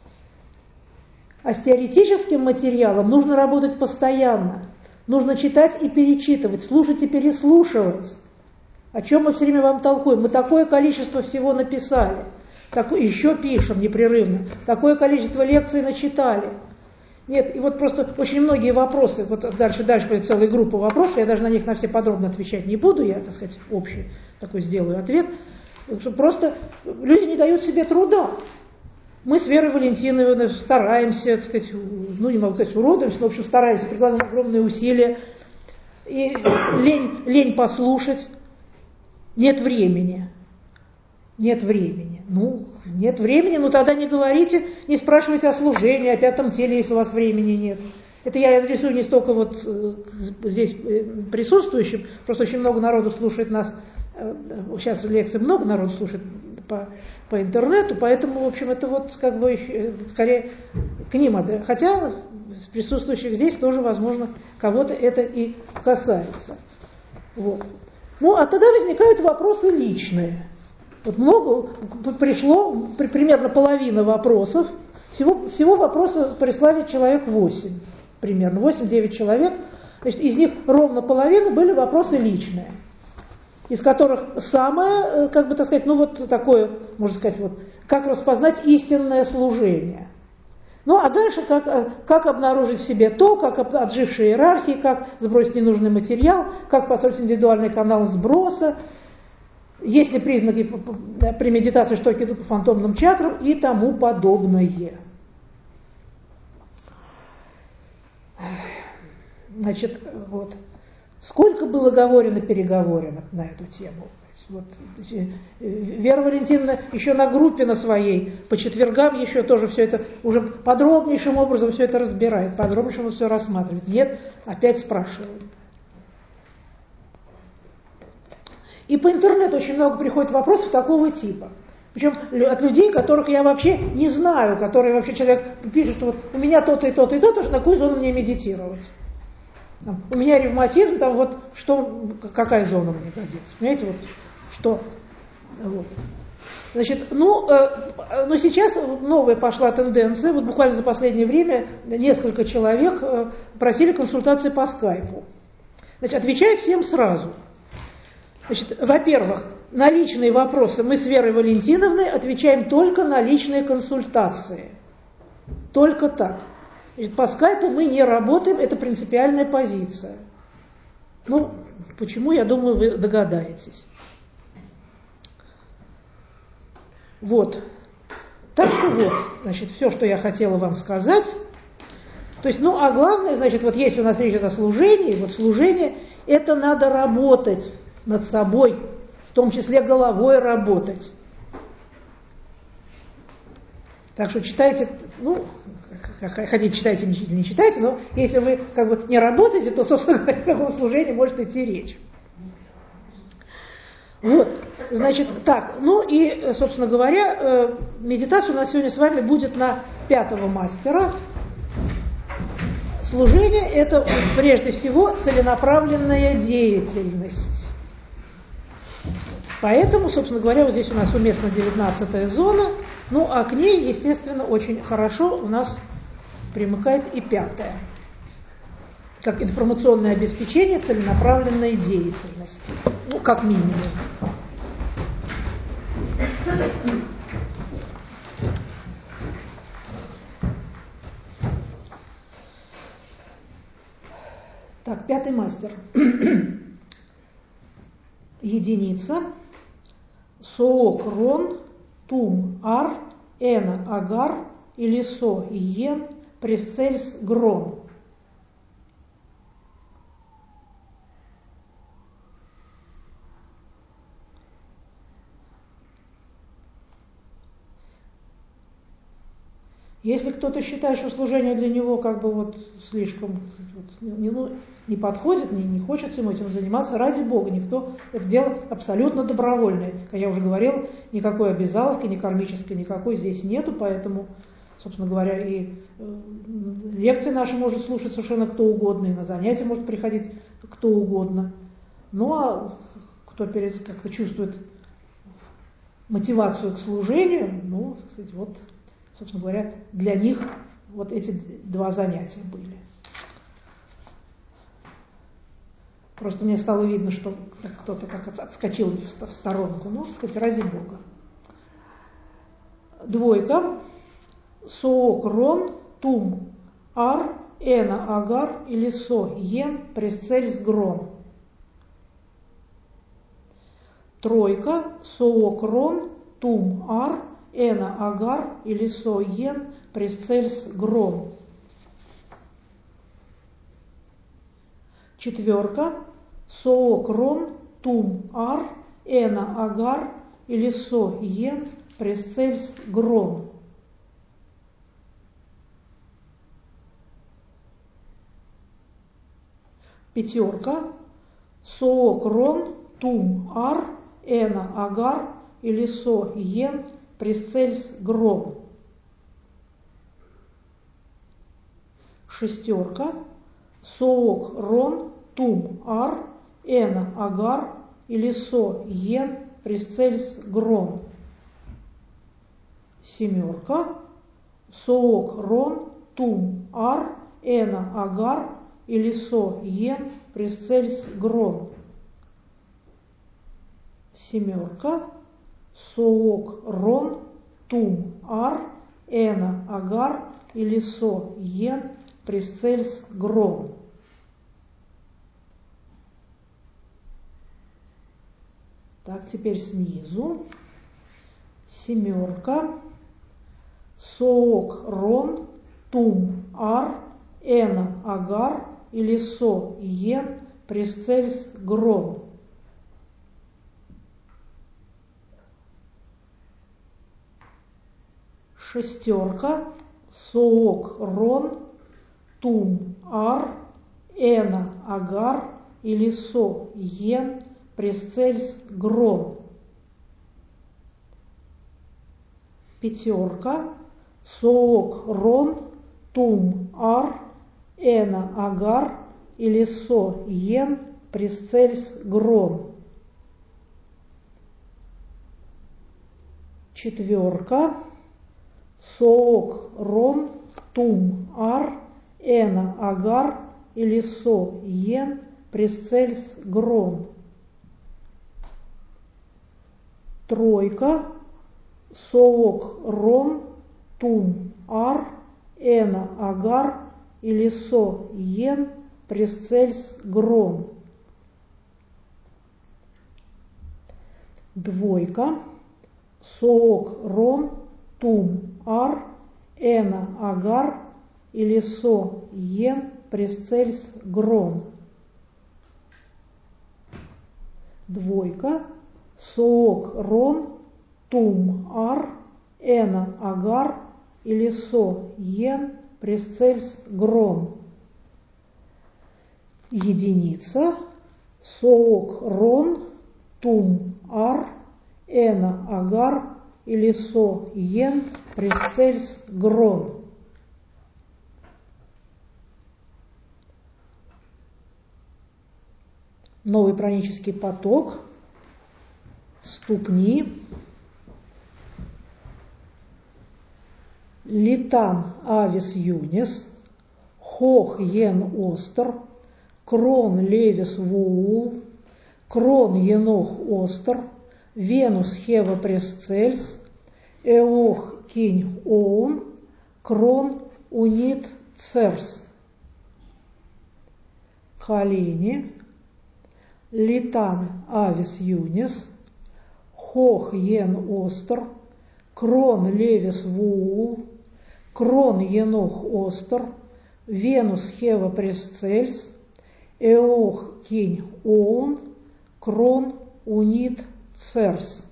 А с теоретическим материалом нужно работать постоянно. Нужно читать и перечитывать, слушать и переслушивать. О чем мы все время вам толкуем? Мы такое количество всего написали, еще пишем непрерывно, такое количество лекций начитали. Нет, и вот просто очень многие вопросы, вот дальше будет целая группа вопросов, я даже на них на все подробно отвечать не буду, я, так сказать, общий такой сделаю ответ. Что просто люди не дают себе труда. Мы с Верой Валентиновной стараемся, так сказать, не могу сказать уродуемся, но в общем стараемся, прикладываем огромные усилия. И лень послушать. Нет времени. Нет времени. Нет времени, тогда не говорите, не спрашивайте о служении, о 5-м теле, если у вас времени нет. Это я адресую не столько вот здесь присутствующим, просто очень много народу слушает нас. Сейчас в лекции много народу слушает по интернету, поэтому, в общем, это вот как бы скорее к ним. Хотя с присутствующих здесь тоже, возможно, кого-то это и касается. Вот. А тогда возникают вопросы личные. Вот много пришло, примерно половина вопросов, всего вопросы прислали человек 8, примерно 8-9 человек, значит, из них ровно половина были вопросы личные, из которых самое, как бы так сказать, ну вот такое, можно сказать, вот, как распознать истинное служение. Ну а дальше как обнаружить в себе то, как отжившие иерархии, как сбросить ненужный материал, как построить индивидуальный канал сброса, есть ли признаки при медитации, что идут по фантомным чакрам и тому подобное. Значит, вот. Сколько было говорено на эту тему. Вот, Вера Валентиновна еще на группе на своей по четвергам еще тоже все это уже подробнейшим образом все это разбирает, подробнейшим все рассматривает. Нет, опять спрашиваю. И по интернету очень много приходит вопросов такого типа. Причем от людей, которых я вообще не знаю, которые вообще человек пишет, что вот у меня то-то и то-то и то-то, на какую зону мне медитировать. Там, у меня ревматизм, там вот что, какая зона мне годится. Понимаете, вот что. Вот. Значит, но сейчас новая пошла тенденция, вот буквально за последнее время несколько человек просили консультации по скайпу. Значит, отвечаю всем сразу. Значит, во-первых, на личные вопросы мы с Верой Валентиновной отвечаем только на личные консультации. Только так. Значит, по скайпу мы не работаем, это принципиальная позиция. Ну, почему, я думаю, вы догадаетесь. Вот. Так что вот, значит, все, что я хотела вам сказать. То есть, ну, а главное, значит, вот если у нас речь идет о служении, вот служение, это надо работать над собой, в том числе головой работать. Так что читайте, ну, хотите читайте или не читайте, но если вы как бы не работаете, то, собственно говоря, о каком служении может идти речь. Вот, значит, так, ну и, собственно говоря, медитация у нас сегодня с вами будет на 5-го мастера. Служение – это прежде всего целенаправленная деятельность. Поэтому, собственно говоря, вот здесь у нас уместна 19-я зона, ну а к ней, естественно, очень хорошо у нас примыкает и 5-я, как информационное обеспечение целенаправленной деятельности, ну, как минимум. Так, 5-й мастер. Единица. Соокрон, тум, ар, эна, агар, илисо, иен, пресцельс, грон. Если кто-то считает, что служение для него как бы вот слишком не подходит, не хочет ему этим заниматься, ради Бога, никто это дело абсолютно добровольное. Как я уже говорила, никакой обязаловки, ни кармической никакой здесь нету, поэтому, собственно говоря, и лекции наши может слушать совершенно кто угодно, и на занятия может приходить кто угодно. Ну а кто как-то чувствует мотивацию к служению, ну, кстати, вот, собственно говоря, для них вот эти 2 занятия были. Просто мне стало видно, что кто-то как отскочил в сторонку. Ну, так сказать, ради Бога. 2. Соокрон, тум, ар, эна, агар, илисо, иен, пресцельс, грон. 3. Соокрон, тум, ар, эна, агар, илисо, иен, пресцельс, грон. 4. Соокрон, тум, ар, эна, агар, илисо, иен, пресцельс, грон. 5. Соокрон, тум, ар, эна, агар, илисо, иен, пресцельс, грон. 6. Соокрон, тум, ар, эна, агар, илисо, иен, пресцельс грон. Семерка. Соок рон тум ар эна агар или со йен пресцельс грон. Семерка. Соок рон тум ар эна агар или со йен пресцельс грон. Так, теперь снизу. Семерка. Соок рон тум ар эна агар или со йен пресцельс грон. Шестерка. Соок рон тум ар эна агар или со йен пресцельс грон. Пятерка. Соок рон тум ар эна агар или со йен пресцельс грон. Четверка. Соок рон тум ар эна агар или со йен пресцельс грон. Тройка. Соок рон тум ар эна агар или со йен пресцельс грон. Двойка. Соок рон тум ар эна агар или со йен пресцельс грон. Двойка. Соок рон тум ар эна агар или со йен пресцельс грон. Единица. Соок рон тум ар эна агар или со йен пресцельс грон. Новый пранический поток. Ступни. Литан авис юнис, хох йен остер, крон левис вуул, крон енох остер, венус хева пресцельс, эох кинь оун, крон унит церс. Колени. Литан авис юнис, хох йен остер, крон левис вуул, крон енох остер, венус хева пресцельс, эох кинь оун, крон унит церс.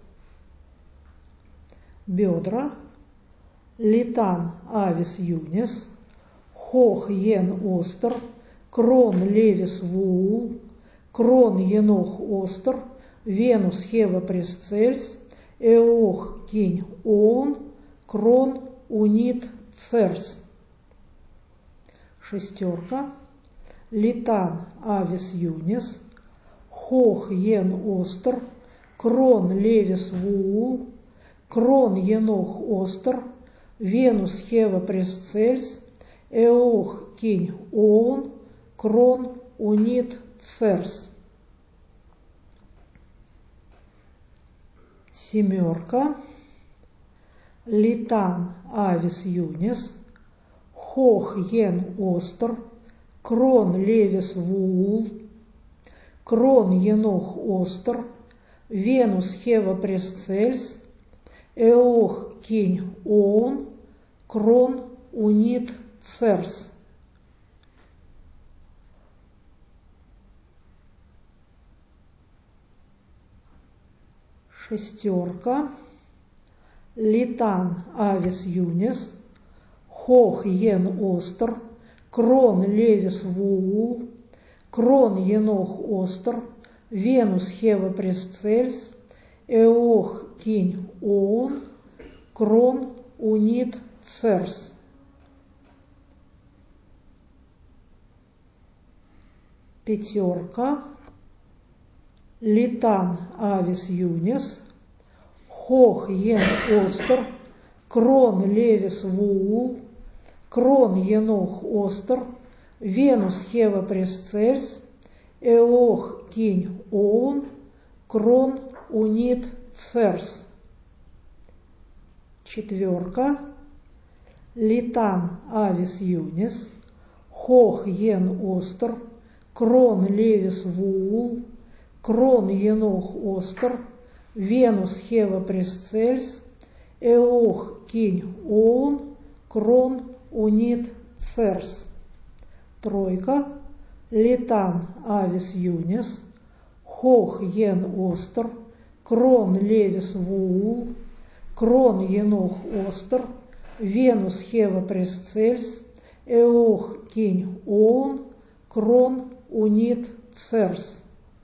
Бедра. Литан авис юнис, хох йен остер, крон левис вуул, крон енох остер, венус хева пресцельс, эох кинь оун, крон унит церс. Шестерка. Литан авис юнис, хох йен остер, крон левис вуул, крон енох остер, венус хева пресцельс, эох кинь оун, крон унит церс. Семерка. Литан авис юнис, хох йен остер, крон левис вуул, крон енох остер, венус хева пресцельс, эох кинь оун, крон унит церс. Шестерка. Литан авис юнис, хох йен остер, крон левис вуул, крон енох остер, венус хева пресцельс, эох кинь оун, крон унит церс. Пятерка. Литан авис юнис, хох йен остер, крон левис вуул, крон енох остер, Венус хева пресцельс, эох кинь оун, крон унит церс. Четверка. Литан авис юнис, хох йен остер, крон левис вуул, крон енох остер, Венус хева пресцельс, эох кинь оун, крон унит церс. Тройка. Литан авис юнис, хох йен остер, крон левис вуул, крон енох остер, Венус хева пресцельс, эох кинь оун, крон унит церс.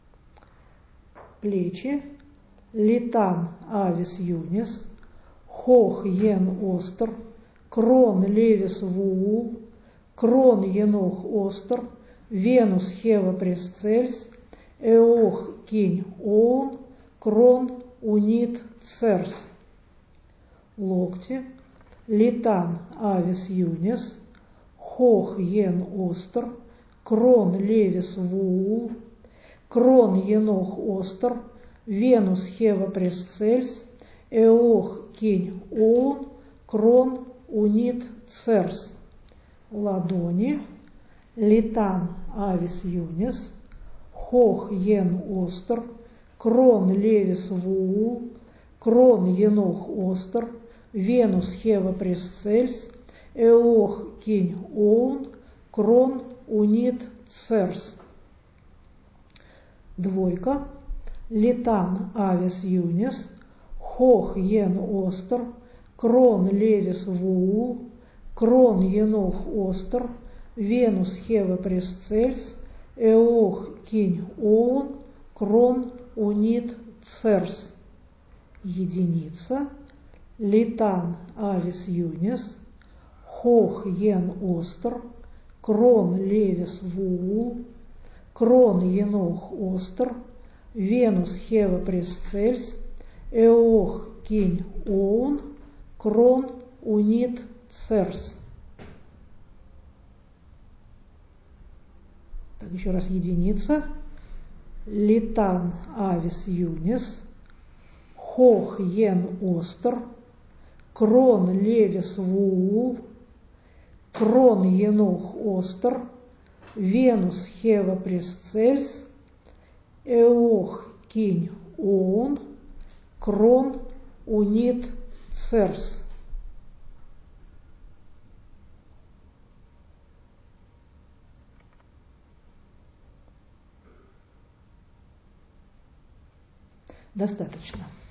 Плечи. Литан авис юнис, хох йен остер, крон левис вуул, крон енох остер, Венус хева пресцельс, эох кинь оун, крон унит церс. Локти. Литан авис юнис, хох йен остер, крон левис вуул, крон енох остер, Венус хева пресцельс, эох кинь оун, крон унит церс. Ладони. Литан авис юнис, хох йен остер, крон левис вуул, крон енох остер, Венус хева пресцельс, эох кинь оун, крон унит церс. Двойка. Литан авис юнис, хох йен остер, крон левис вуул, крон енох остер, Венус хева пресцельс, эох кинь оун, крон унит церс. Единица. Литан авис юнис, хох йен остер, крон левис вуул, крон енох остер, Венус хева пресцельс, эох кинь оун, крон унит церс. Так, еще раз единица. Литан авис юнис, хох йен остер, крон левис вуул, крон енох остер, Венус хева пресцельс, эох кинь оун, крон унит церс. Достаточно.